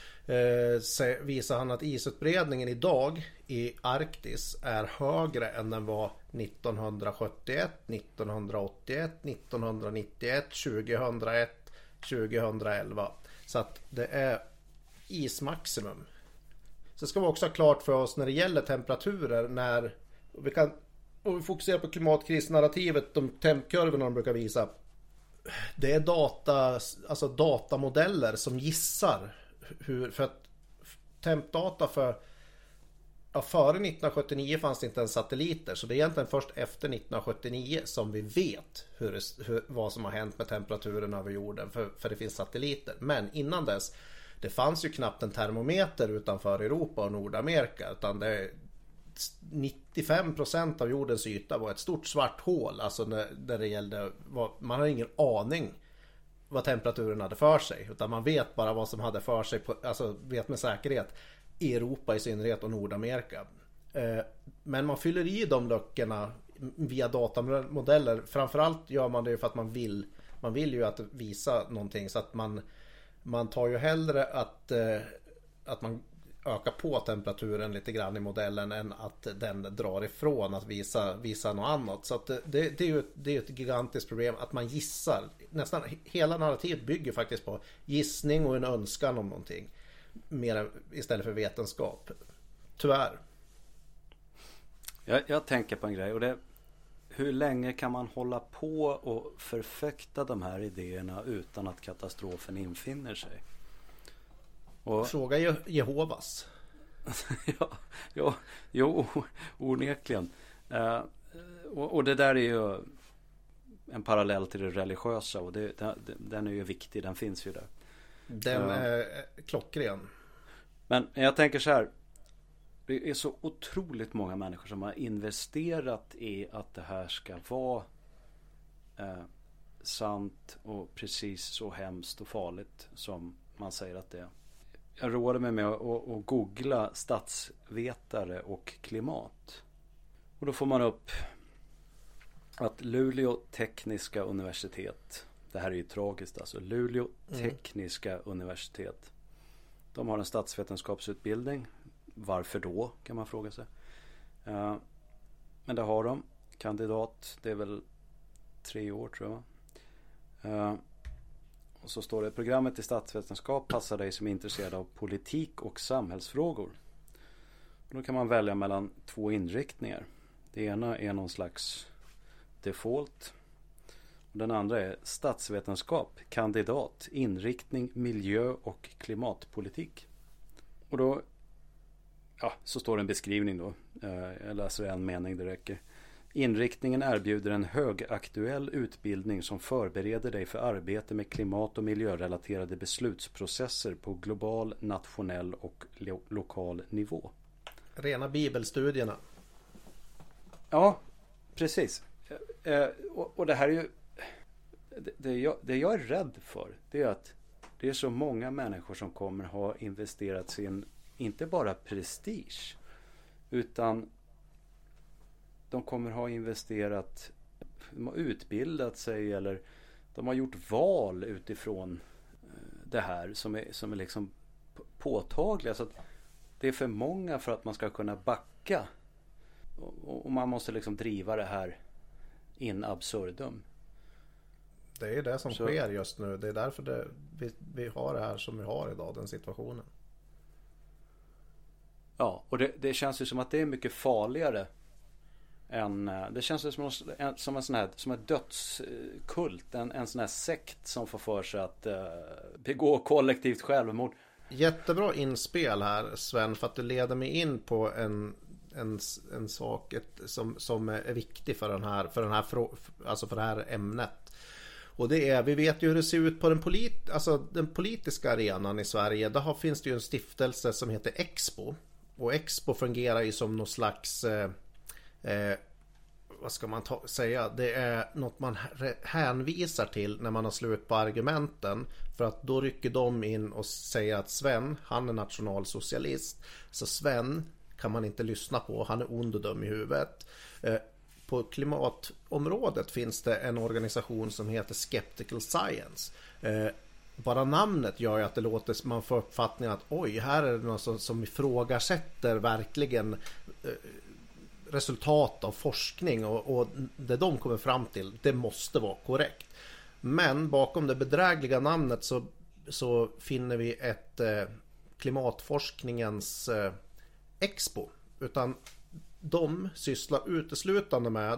Eh, visar han att isutbredningen idag i Arktis är högre än den var nittonhundrasjuttioett, nittonhundraåttioett, nittonhundranittioett, tjugohundraett, tjugohundraelva. Så att det är ismaximum. Så ska vi också ha klart för oss när det gäller temperaturer, när vi kan, och vi fokuserar på klimatkrisnarrativet, de tempkurvorna de brukar visa, det är data, alltså datamodeller som gissar hur, för att tempdata för ja, före nittonhundrasjuttionio fanns det inte ens satelliter, så det är egentligen först efter nittonhundrasjuttionio som vi vet hur, det, hur vad som har hänt med temperaturen över jorden, för, för det finns satelliter. Men innan dess, det fanns ju knappt en termometer utanför Europa och Nordamerika, utan det är nittiofem procent av jordens yta var ett stort svart hål, alltså när, när det gällde, man har ingen aning vad temperaturen hade för sig, utan man vet bara vad som hade för sig på, alltså vet med säkerhet i Europa i synnerhet och Nordamerika. Eh, men man fyller i de luckorna via datamodeller. Framförallt gör man det för att man vill man vill ju att visa någonting, så att man man tar ju hellre att eh, att man ökar på temperaturen lite grann i modellen än att den drar ifrån att visa, visa något annat. Så att det, det är ju det är ett gigantiskt problem att man gissar. Nästan hela narrativet bygger faktiskt på gissning och en önskan om någonting mer än, istället för vetenskap. Tyvärr. Jag, jag tänker på en grej, och det, hur länge kan man hålla på och förfäkta de här idéerna utan att katastrofen infinner sig? Och... Fråga Je- Jehovas. ja, ja, jo, onekligen. Uh, och, och det där är ju en parallell till det religiösa, och det, det, den är ju viktig, den finns ju där. Den uh, är klockren. Men jag tänker så här, det är så otroligt många människor som har investerat i att det här ska vara uh, sant och precis så hemskt och farligt som man säger att det är. Jag råder mig med att, att googla statsvetare och klimat. Och då får man upp att Luleå tekniska universitet, det här är ju tragiskt alltså, Luleå tekniska mm. universitet, de har en statsvetenskapsutbildning. Varför då, kan man fråga sig. Uh, men det har de. Kandidat, det är väl tre år tror jag. Uh, och så står det: programmet i statsvetenskap passar dig som är intresserad av politik och samhällsfrågor. Och då kan man välja mellan två inriktningar. Det ena är någon slags default. Och den andra är statsvetenskap, kandidat, inriktning, miljö- och klimatpolitik. Och då ja, så står det en beskrivning då. Jag läser en mening, det räcker. Inriktningen erbjuder en högaktuell utbildning som förbereder dig för arbete med klimat- och miljörelaterade beslutsprocesser på global, nationell och lo- lokal nivå. Rena bibelstudierna. Ja, precis. Och det här är ju det jag, det jag är rädd för, det är att det är så många människor som kommer ha investerat sin, inte bara prestige, utan de kommer ha investerat, de har utbildat sig eller de har gjort val utifrån det här som är, som är liksom påtagliga. Så att det är för många för att man ska kunna backa. Och man måste liksom driva det här in absurdum. Det är det som Så. sker just nu. Det är därför det, vi, vi har det här som vi har idag, den situationen. Ja, och det, det känns ju som att det är mycket farligare än, det känns ju som en, som en sån här, som en dödskult, en, en sån här sekt som får för sig att uh, begå kollektivt självmord. Jättebra inspel här, Sven, för att du leder mig in på en en, en sak ett, som, som är viktig för den här, för den här alltså för det här ämnet. Och det är, vi vet ju hur det ser ut på den, polit, alltså den politiska arenan i Sverige. Där har, finns det ju en stiftelse som heter Expo. Och Expo fungerar ju som någon slags eh, eh, vad ska man ta, säga? Det är något man hänvisar till när man har slut på argumenten. För att då rycker de in och säger att Sven, han är nationalsocialist. Så Sven kan man inte lyssna på, han är ond och dum i huvudet. Eh, på klimatområdet finns det en organisation som heter Skeptical Science. Eh, bara namnet gör ju att det låter, man får uppfattningen att oj, här är det någon som, som ifrågasätter verkligen eh, resultat av forskning och, och det de kommer fram till, det måste vara korrekt. Men bakom det bedrägliga namnet så, så finner vi ett eh, klimatforskningens eh, Expo. Utan de sysslar uteslutande med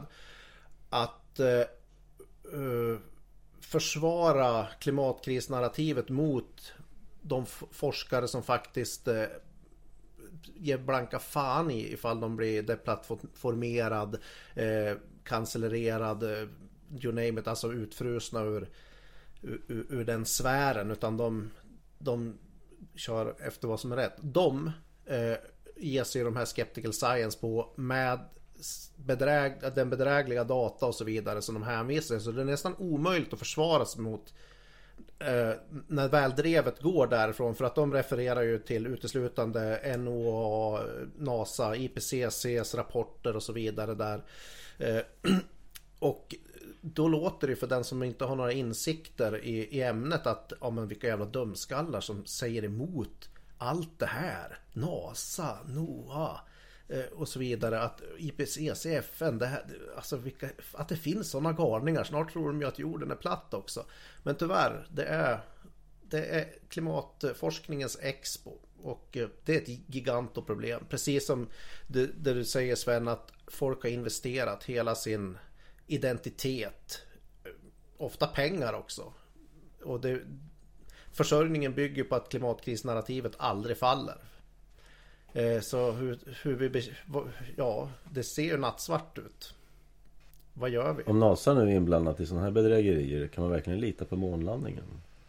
att eh, eh, försvara klimatkrisnarrativet mot de f- forskare som faktiskt eh, ger blanka fan i ifall de blir deplattformerad, eh, cancellerad, eh, you name it, alltså utfrusna ur, ur, ur den sfären, utan de, de kör efter vad som är rätt. De eh, ger sig de här Skeptical Science på med bedräg, den bedrägliga data och så vidare som de hänvisar, så det är nästan omöjligt att försvara sig mot eh, när väldrevet går därifrån, för att de refererar ju till uteslutande N O A, NASA, I P C C:s rapporter och så vidare där. Eh, och då låter det för den som inte har några insikter i, i ämnet att ja, men vilka jävla dumskallar som säger emot allt det här, NASA, NOAA eh, och så vidare, att I P C C, F N, det här, alltså vilka, att det finns sådana galningar. Snart tror de ju att jorden är platt också. Men tyvärr, det är det är klimatforskningens Expo och eh, det är ett gigantoproblem. Precis som det, det du säger, Sven, att folk har investerat hela sin identitet, ofta pengar också, och det, försörjningen bygger på att klimatkrisnarrativet aldrig faller. Eh, så hur, hur vi, ja, det ser ju nattsvart ut. Vad gör vi? Om NASA nu är inblandat i sådana här bedrägerier, kan man verkligen lita på månlandningen?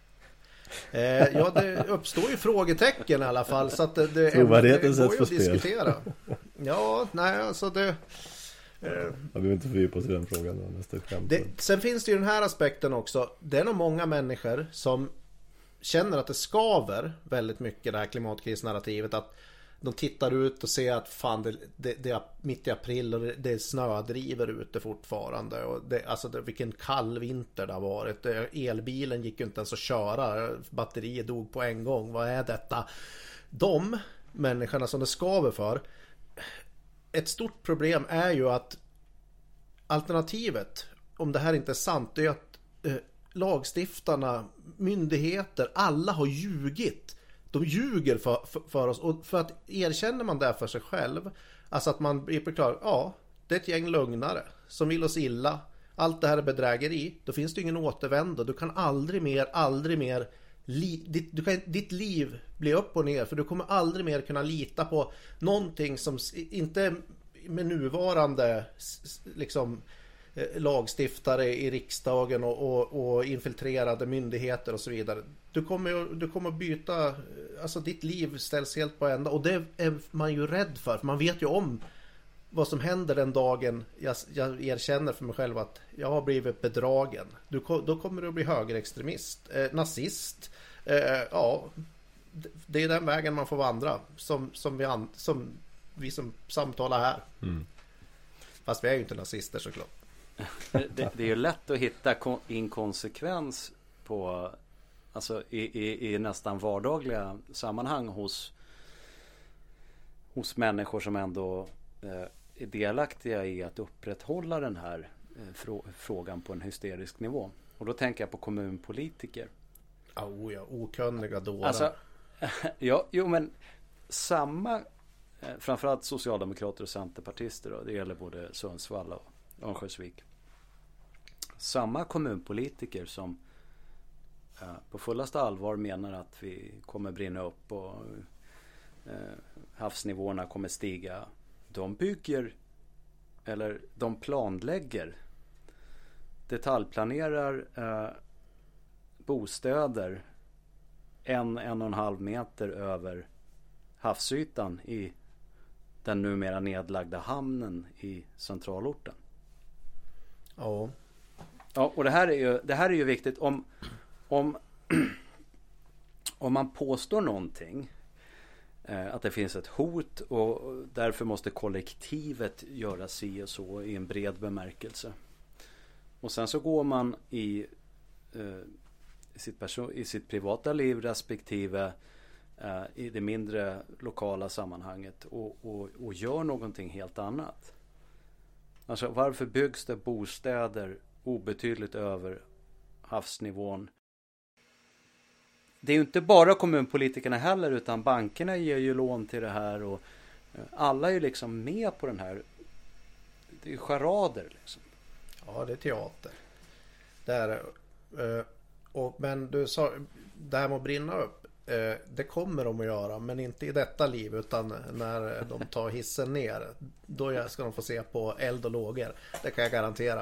Eh, ja, det uppstår ju frågetecken i alla fall, så att det, det, det går ju att diskutera. Ja, nej, alltså det Eh, jag behöver inte fördjupa oss i den frågan då, nästa skämt. Det, sen finns det ju den här aspekten också. Det är nog många människor som känner att det skaver väldigt mycket, det här klimatkrisnarrativet, att de tittar ut och ser att fan det, det, det är mitt i april och det, det snödriver ute fortfarande. Och det, alltså det, vilken kall vinter det har varit. Elbilen gick ju inte ens att köra. Batteriet dog på en gång. Vad är detta? De människorna som det skaver för. Ett stort problem är ju att alternativet, om det här inte är sant, det är att eh, lagstiftarna, myndigheter, alla har ljugit. De ljuger för, för, för oss, och för att erkänner man det för sig själv, alltså att man blir klar, ja, det är ett gäng lögnare som vill oss illa, allt det här är bedrägeri, då finns det ingen återvändo. Du kan aldrig mer, aldrig mer li, ditt, du kan, ditt liv blir upp och ner, för du kommer aldrig mer kunna lita på någonting som inte med nuvarande liksom lagstiftare i riksdagen och, och, och infiltrerade myndigheter och så vidare. Du kommer, du kommer byta, alltså ditt liv ställs helt på ända, och det är man ju rädd för, för man vet ju om vad som händer den dagen jag, jag erkänner för mig själv att jag har blivit bedragen. Du, då kommer du att bli högerextremist, eh, nazist, eh, ja, det är den vägen man får vandra som, som, vi, som vi som samtalar här. Mm. Fast vi är ju inte nazister såklart. Det, det är ju lätt att hitta inkonsekvens på, alltså i, i, i nästan vardagliga sammanhang hos, hos människor som ändå eh, är delaktiga i att upprätthålla den här eh, frå, frågan på en hysterisk nivå. Och då tänker jag på kommunpolitiker. Oh ja, okunniga dårar. Alltså, ja, jo men samma, eh, framförallt socialdemokrater och centerpartister då, det gäller både Sundsvall och Örnsköldsvik. Samma kommunpolitiker som eh, på fullaste allvar menar att vi kommer brinna upp och eh, havsnivåerna kommer stiga. De bygger, eller de planlägger, detaljplanerar eh, bostäder en, en och en halv meter över havsytan i den numera nedlagda hamnen i centralorten. Ja. Ja, och det här är ju, det här är ju viktigt om, om, om man påstår någonting, eh, att det finns ett hot och därför måste kollektivet göra si och så i en bred bemärkelse. Och sen så går man i, eh, i, sitt, person, i sitt privata liv respektive eh, i det mindre lokala sammanhanget och, och, och gör någonting helt annat. Alltså varför byggs det bostäder obetydligt över havsnivån? Det är ju inte bara kommunpolitikerna heller, utan bankerna ger ju lån till det här och alla är ju liksom med på den här. Det är ju charader liksom. Ja, det är teater. Det är, och, men du sa, det här med att brinna upp, det kommer de att göra, men inte i detta liv, utan när de tar hissen ner, då ska de få se på eld och lågor. Det kan jag garantera.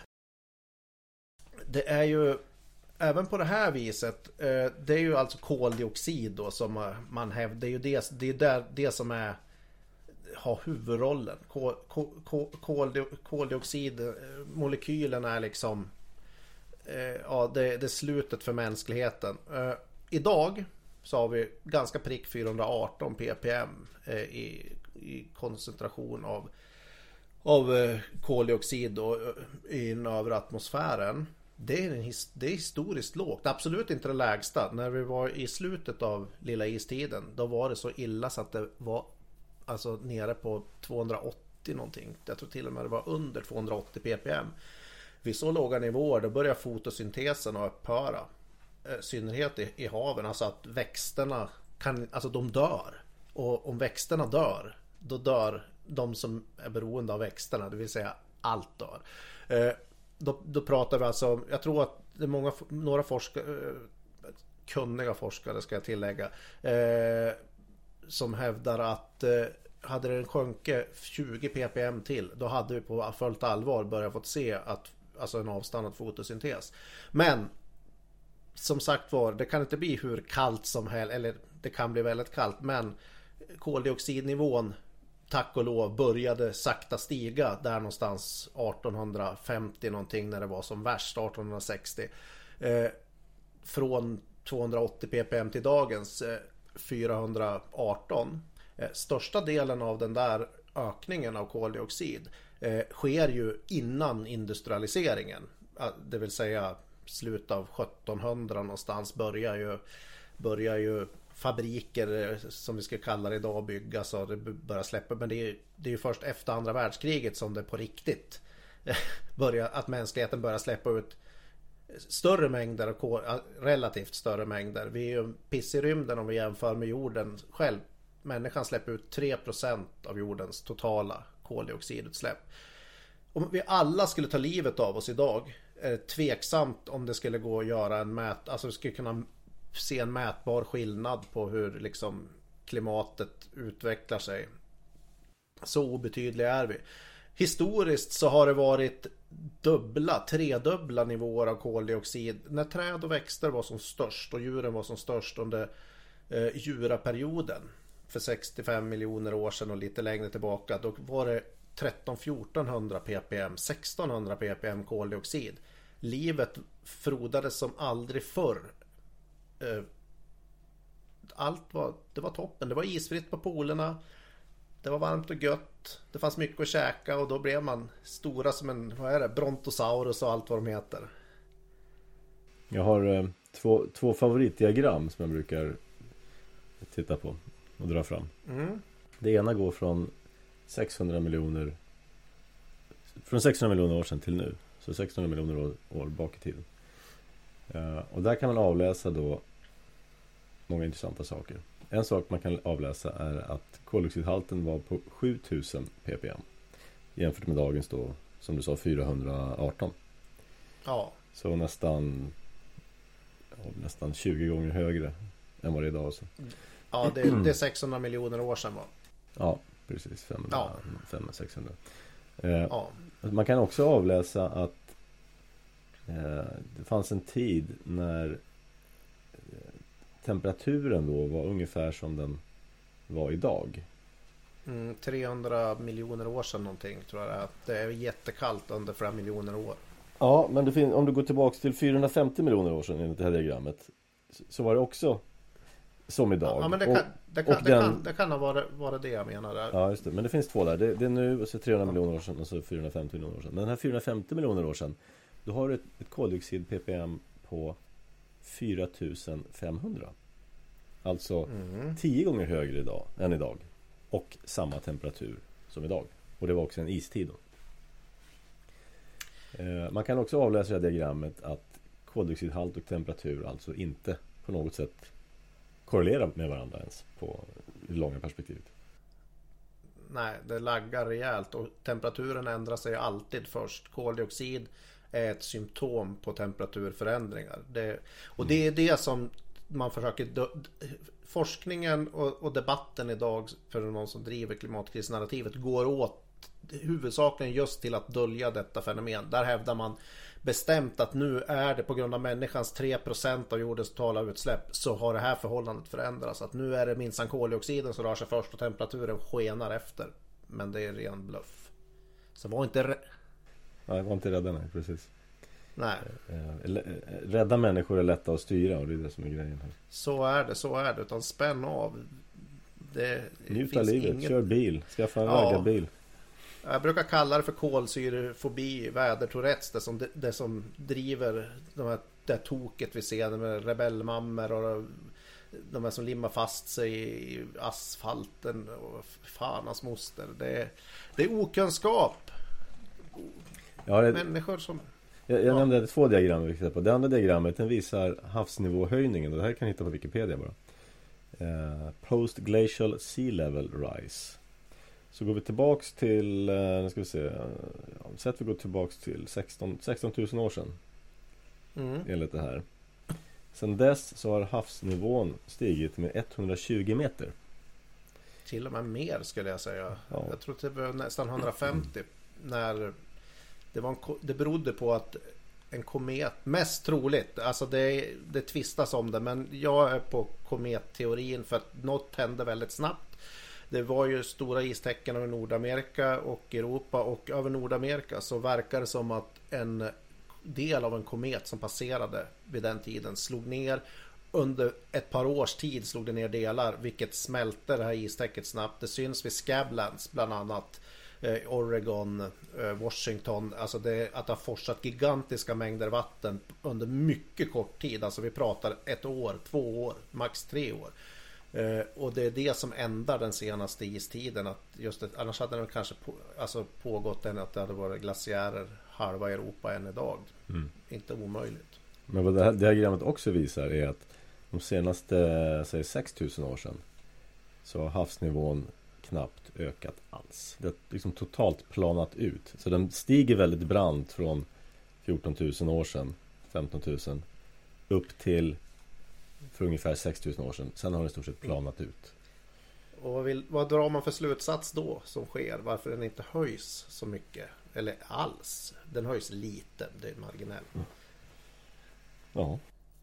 Det är ju även på det här viset, det är ju alltså koldioxid då som man hävdar, det är ju det, det är där det som är har huvudrollen. Kol, kol, kol, koldioxidmolekylerna är liksom ja, det, det är slutet för mänskligheten. Idag så har vi ganska prick fyrahundraarton ppm i, i koncentration av, av koldioxid då, i den övre atmosfären. Det är, en, det är historiskt lågt. Absolut inte det lägsta. När vi var i slutet av lilla istiden, då var det så illa så att det var alltså nere på tvåhundraåttio någonting. Jag tror till och med det var under tvåhundraåttio ppm. Vid så låga nivåer, då börjar fotosyntesen att upphöra. I synnerhet i, i haven, alltså att växterna kan, alltså de dör. Och om växterna dör, då dör de som är beroende av växterna, det vill säga allt dör. Eh, då, då pratar vi alltså, jag tror att det är många, några forskare, kunniga forskare ska jag tillägga, eh, som hävdar att eh, hade den sjunkit tjugo ppm till, då hade vi på fullt allvar börjat få se att, alltså en avstannad fotosyntes. Men som sagt var, det kan inte bli hur kallt som helst, eller det kan bli väldigt kallt, men koldioxidnivån, tack och lov, började sakta stiga där någonstans artonhundrafemtio någonting, när det var som värst artonhundrasextio, eh, från tvåhundraåttio ppm till dagens eh, fyrahundraarton. Eh, största delen av den där ökningen av koldioxid eh, sker ju innan industrialiseringen. Det vill säga slutet av sjuttonhundra någonstans börjar ju, börjar ju fabriker som vi ska kalla det idag byggas och det börjar släppa. Men det är, det är ju först efter andra världskriget som det på riktigt börjar, att mänskligheten börjar släppa ut större mängder, relativt större mängder. Vi är ju piss i rymden om vi jämför med jorden själv. Människan släpper ut tre procent av jordens totala koldioxidutsläpp. Om vi alla skulle ta livet av oss idag är det tveksamt om det skulle gå att göra en mät, alltså vi skulle kunna se en mätbar skillnad på hur liksom klimatet utvecklar sig. Så obetydliga är vi. Historiskt så har det varit dubbla, tredubbla nivåer av koldioxid när träd och växter var som störst och djuren var som störst under eh, djuraperioden för sextiofem miljoner år sedan och lite längre tillbaka. Då var det tretton till fjortonhundra ppm, sextonhundra ppm koldioxid. Livet frodades som aldrig förr. Eh, allt var, det var toppen. Det var isfritt på polerna. Det var varmt och gött. Det fanns mycket att käka och då blev man stora som en, vad är det, brontosaurus och allt vad de heter. Jag har eh, två, två favoritdiagram som jag brukar titta på och dra fram. Mm. Det ena går från sexhundra miljoner från sexhundra miljoner år sedan till nu. Så sexhundra miljoner år, år bak i tiden. Uh, och där kan man avläsa då många intressanta saker. En sak man kan avläsa är att koldioxidhalten var på sjutusen ppm jämfört med dagens då, som du sa, fyrahundraarton. Ja. Så nästan ja, nästan tjugo gånger högre än vad det är idag. Så. Ja, det, det är sexhundra miljoner år sedan va? Ja, precis. femhundra, ja. femhundra sexhundra. Eh, ja. Man kan också avläsa att eh, det fanns en tid när temperaturen då var ungefär som den var idag. Mm, trehundra miljoner år sedan någonting tror jag det är. Det är jättekallt under flera miljoner år. Ja, men det fin- om du går tillbaka till fyrahundrafemtio miljoner år sedan enligt det här diagrammet så var det också som idag. Ja, men det kan, och, det kan, och det den... kan, det kan ha varit, varit det jag menar där. Ja, just det. Men det finns två där. Det, det är nu och så trehundra miljoner år sedan och så fyrahundrafemtio miljoner år sedan. Men den här fyrahundrafemtio miljoner år sedan då har du ett, ett koldioxid ppm på fyra tusen femhundra. Alltså mm. tio gånger högre idag än idag. Och samma temperatur som idag. Och det var också en istid då. Eh, man kan också avläsa i diagrammet att koldioxidhalt och temperatur alltså inte på något sätt korrelerar med varandra ens på det långa perspektivet. Nej, det laggar rejält och temperaturen ändrar sig alltid först. Koldioxid är ett symptom på temperaturförändringar. Det, och det är det som man försöker dö- forskningen och, och debatten idag för någon som driver klimatkrisnarrativet går åt huvudsakligen just till att dölja detta fenomen. Där hävdar man bestämt att nu är det på grund av människans tre procent av jordens totala utsläpp så har det här förhållandet förändrats. Att nu är det minsann koldioxiden som rör sig först och temperaturen skenar efter. Men det är ren bluff. Så var inte re- Nej, var inte rädda, nej, precis. Nej. Rädda människor är lätta att styra och det är det som är grejen här. Så är det, så är det. Utan spänn av. Det Njuta livet, inget... kör bil, skaffa en ja. raggarbil. Jag brukar kalla det för kolsyrefobi, vädertourettes, det som, det, det som driver de här, det här toket vi ser med rebellmammor och de här som limmar fast sig i asfalten och fanas moster. Det, det är okunskap. Ja, det... Människor som... Jag, jag ja. nämnde två diagram vi på. Det andra diagrammet den visar havsnivåhöjningen och det här kan ni hitta på Wikipedia bara. Eh, Post-glacial sea level rise. Så går vi tillbaks till, nu ska vi se, ja, så att vi går tillbaks till sexton tusen år sedan. Mm. Enligt det här. Sen dess så har havsnivån stigit med etthundratjugo meter. Till och med mer skulle jag säga. Ja. Jag tror det var nästan hundrafemtio mm. när det var en, det berodde på att en komet, mest troligt, alltså det, det tvistas om det, men jag är på kometteorin för att något hände väldigt snabbt. Det var ju stora istecken över Nordamerika och Europa, och över Nordamerika så verkar det som att en del av en komet som passerade vid den tiden slog ner under ett par års tid slog det ner delar, vilket smälte det här istäcket snabbt. Det syns vid Scablands bland annat, eh, Oregon, eh, Washington. Alltså det, att det har forsat gigantiska mängder vatten under mycket kort tid. Alltså vi pratar ett år, två år, max tre år. Eh, och det är det som ändrar den senaste istiden. Att just det, annars hade det kanske på, alltså pågått än att det hade varit glaciärer halva Europa än idag. Mm. Inte omöjligt. Men vad det här diagrammet också visar är att de senaste, säg sex tusen år sedan, så har havsnivån knappt ökat alls. Det har liksom totalt planat ut. Så den stiger väldigt brant från fjorton tusen år sedan, femton tusen, upp till för ungefär sex tusen år sedan. Sen har den i stort sett planat ut. Och vad, vill, vad drar man för slutsats då som sker? Varför den inte höjs så mycket? Eller alls? Den höjs lite, det är marginellt. Mm. Ja.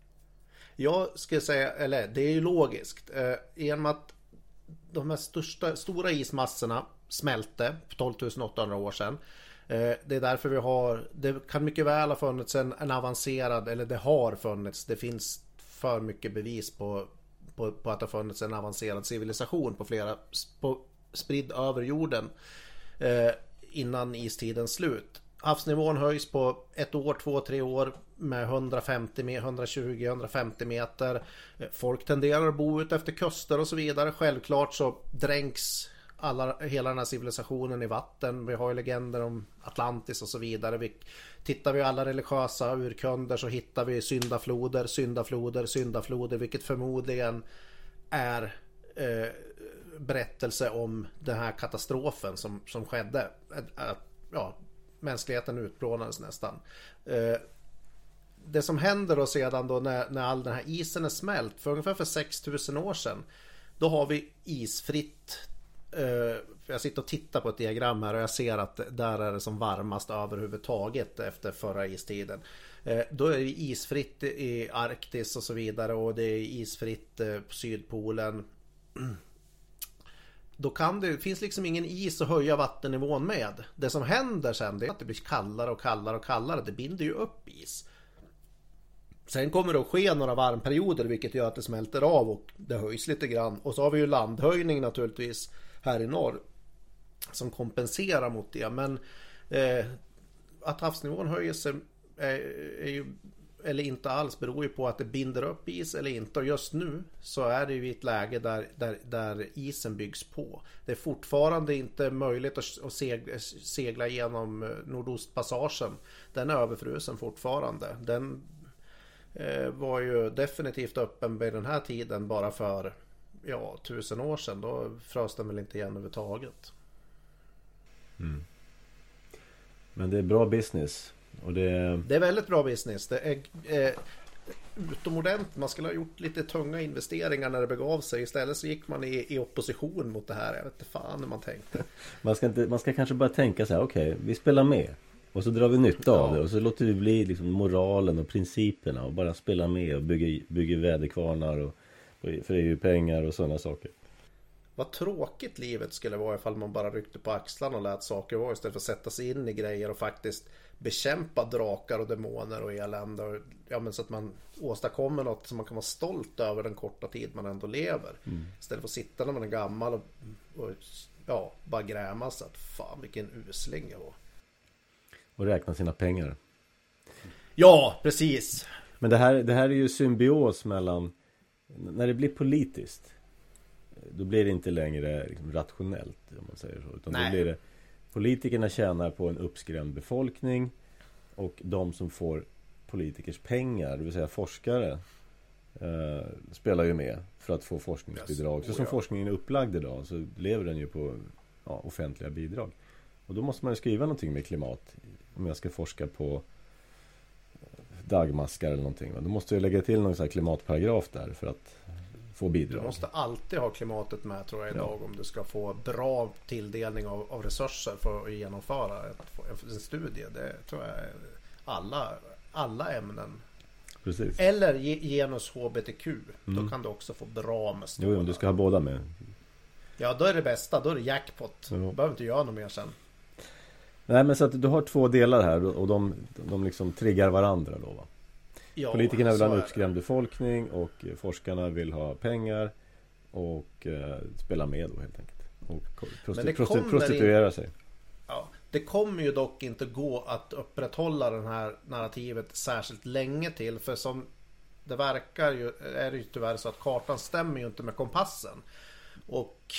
Jag skulle säga, eller det är ju logiskt. Eh, genom att de här största, stora ismassorna smälte för tolv tusen åttahundra år sedan. Eh, det är därför vi har, det kan mycket väl ha funnits en, en avancerad, eller det har funnits, det finns för mycket bevis på, på, på att det har funnits en avancerad civilisation på flera, på, spridd över jorden eh, innan istidens slut. Havsnivån höjs på ett år, två, tre år med hundrafemtio, hundratjugo, hundrafemtio meter. Folk tenderar att bo ut efter kuster och så vidare. Självklart så dränks alla, hela den här civilisationen i vatten. Vi har ju legender om Atlantis och så vidare. Vi, tittar vi alla religiösa urkunder så hittar vi syndafloder, syndafloder, syndafloder, vilket förmodligen är eh, berättelse om den här katastrofen som, som skedde. Att, ja, mänskligheten utplånades nästan. Eh, det som händer då sedan då när, när all den här isen är smält, för ungefär för sex tusen år sedan, då har vi isfritt. Eh, jag sitter och tittar på ett diagram här och jag ser att där är det som varmast överhuvudtaget efter förra istiden. Eh, då är det isfritt i Arktis och så vidare, och det är isfritt eh, på Sydpolen. Då kan det, det finns liksom ingen is att höja vattennivån med. Det som händer sen, det är att det blir kallare och kallare och kallare. Det binder ju upp is. Sen kommer det att ske några varmperioder, vilket gör att det smälter av och det höjs lite grann. Och så har vi ju landhöjning naturligtvis här i norr som kompenserar mot det. Men eh, att havsnivån höjer sig är, är ju, eller inte alls, beror ju på att det binder upp is eller inte. Och just nu så är det ju i ett läge där, där, där isen byggs på. Det är fortfarande inte möjligt att, att segla, segla genom Nordostpassagen. Den är överfrusen fortfarande. Den eh, var ju definitivt öppen vid den här tiden bara för ja, tusen år sedan. Då frös den väl inte igen överhuvudtaget. Mm. Men det är bra business. Och det... det är väldigt bra business. Det är eh, utomordentligt. Man skulle ha gjort lite tunga investeringar när det begav sig. Istället så gick man i, i opposition mot det här. Jag vet inte fan hur man tänkte. Man ska, inte, man ska kanske bara tänka så här: okej, okay, vi spelar med. Och så drar vi nytta ja. av det. Och så låter vi bli liksom moralen och principerna. Och bara spela med och bygga, bygga väderkvarnar. Och, och för E U-pengar och sådana saker. Vad tråkigt livet skulle vara ifall man bara ryckte på axlarna och lät saker vara, istället för att sätta sig in i grejer och faktiskt bekämpa drakar och demoner och elände. Och, ja, men så att man åstadkommer något som man kan vara stolt över den korta tid man ändå lever. Mm. Istället för att sitta när man är gammal och, och ja, bara gräma så att fan vilken usling jag var. Och räkna sina pengar. Ja, precis. Men det här, det här är ju symbios mellan, när det blir politiskt, då blir det inte längre liksom rationellt, om man säger så, utan då blir det, politikerna tjänar på en uppskrämd befolkning, och de som får politikers pengar, det vill säga forskare, eh, spelar ju med för att få forskningsbidrag. Så som forskningen är upplagd idag så lever den ju på ja, offentliga bidrag. Och då måste man ju skriva någonting med klimat. Om jag ska forska på dagmaskar eller någonting, då måste jag lägga till någon sån här klimatparagraf där för att få bidrag. Du måste alltid ha klimatet med, tror jag, idag, ja. Om du ska få bra tilldelning av, av resurser för att genomföra ett, en studie. Det tror jag är alla, alla ämnen. Precis. Eller genus H B T Q. Mm. Då kan du också få bra med Jo, om du ska ha båda med. Ja, då är det bästa. Då är det jackpot. Ja. Du behöver inte göra något mer sen. Nej, men så att du har två delar här och de, de liksom triggar varandra då, va? Ja, politikerna vill så ha en är uppskrämd befolkning och forskarna vill ha pengar och eh, spela med då helt enkelt. Och prosti- det prosti- kommer prostituera in- sig. Ja, det kommer ju dock inte gå att upprätthålla den här narrativet särskilt länge till. För som det verkar ju, är det ju tyvärr så att kartan stämmer ju inte med kompassen. Och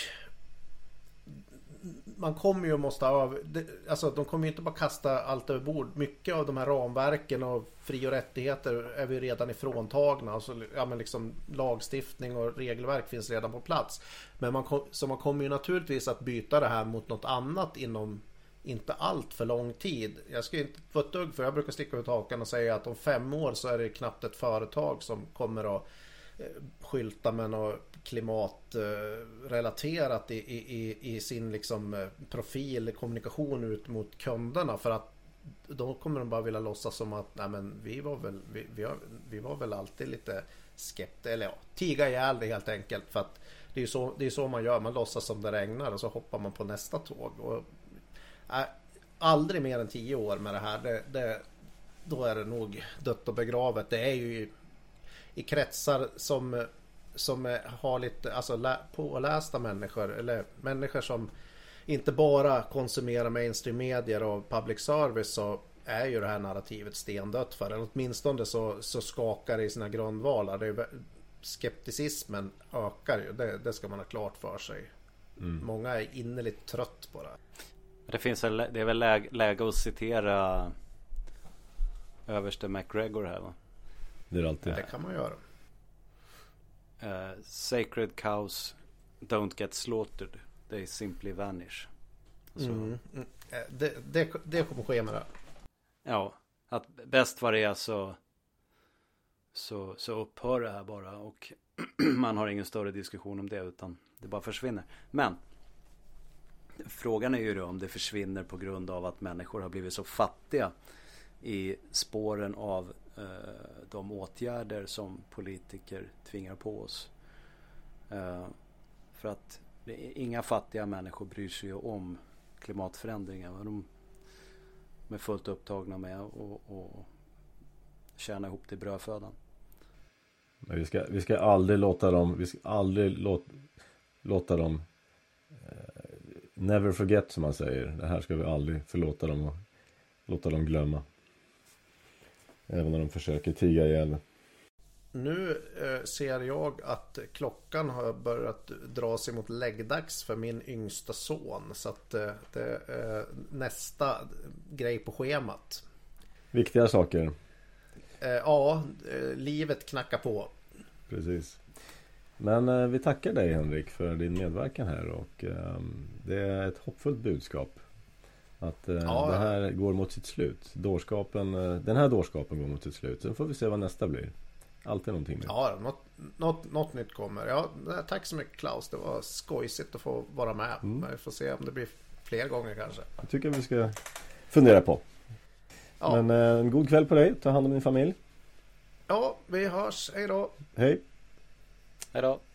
man kommer ju måste ha, alltså de kommer ju inte bara kasta allt över bord. Mycket av de här ramverken och fri- och rättigheter är vi redan ifråntagna. Alltså, ja, men liksom lagstiftning och regelverk finns redan på plats. Men man, kom, så man kommer ju naturligtvis att byta det här mot något annat inom inte allt för lång tid. Jag ska inte få ett dugg, för jag brukar sticka ut hakan och säga att om fem år så är det knappt ett företag som kommer att skylta med något klimatrelaterat i, i, i sin liksom profil, kommunikation ut mot kunderna, för att då kommer de bara vilja låtsas som att nej, men vi var väl vi, vi, har, vi var väl alltid lite skeptiska, eller ja, tiga ihjäl det helt enkelt, för att det är ju så, det är så man gör, man låtsas som det regnar och så hoppar man på nästa tåg. Och äh, aldrig mer än tio år med det här, det, det, då är det nog dött och begravet. Det är ju i kretsar som, som har lite, alltså lä, pålästa människor, eller människor som inte bara konsumerar mainstream medier och public service, så är ju det här narrativet stendött för det. Åtminstone så, så skakar det i sina grundvalar. Det är, skepticismen ökar ju, det, det ska man ha klart för sig. Mm. Många är innerligt trött på det. Det finns väl, det är väl läge, läge att citera överste McGregor här, va? Det är alltid. Det kan man göra. Uh, sacred cows don't get slaughtered, they simply vanish. Alltså, mm, mm. Det, det, det kommer ske med det. Ja, att bäst vad det är så, så, så upphör det här bara, och man har ingen större diskussion om det, utan det bara försvinner. Men frågan är ju då om det försvinner på grund av att människor har blivit så fattiga i spåren av eh, de åtgärder som politiker tvingar på oss. Eh, för att inga fattiga människor bryr sig om klimatförändringar. De är fullt upptagna med att tjäna ihop till brödfödan. Men vi ska, vi ska aldrig låta dem, vi ska aldrig låt, låta dem eh, never forget, som man säger. Det här ska vi aldrig förlåta dem och låta dem glömma. Även när de försöker tiga ihjäl. Nu eh, ser jag att klockan har börjat dra sig mot läggdags för min yngsta son. Så att eh, det är nästa grej på schemat. Viktiga saker. Eh, ja, eh, livet knackar på. Precis. Men eh, vi tackar dig, Henrik, för din medverkan här. Och eh, det är ett hoppfullt budskap. Att eh, ja, det här går mot sitt slut. Dårskapen, eh, den här dårskapen går mot sitt slut. Sen får vi se vad nästa blir. Alltid någonting nytt. Ja, något, något, något nytt kommer. Ja, tack så mycket, Klaus. Det var skojsigt att få vara med. Mm. Vi får se om det blir fler gånger kanske. Jag tycker vi ska fundera på. Ja. Men eh, en god kväll på dig. Ta hand om din familj. Ja, vi hörs. Hej då. Hej. Hej då.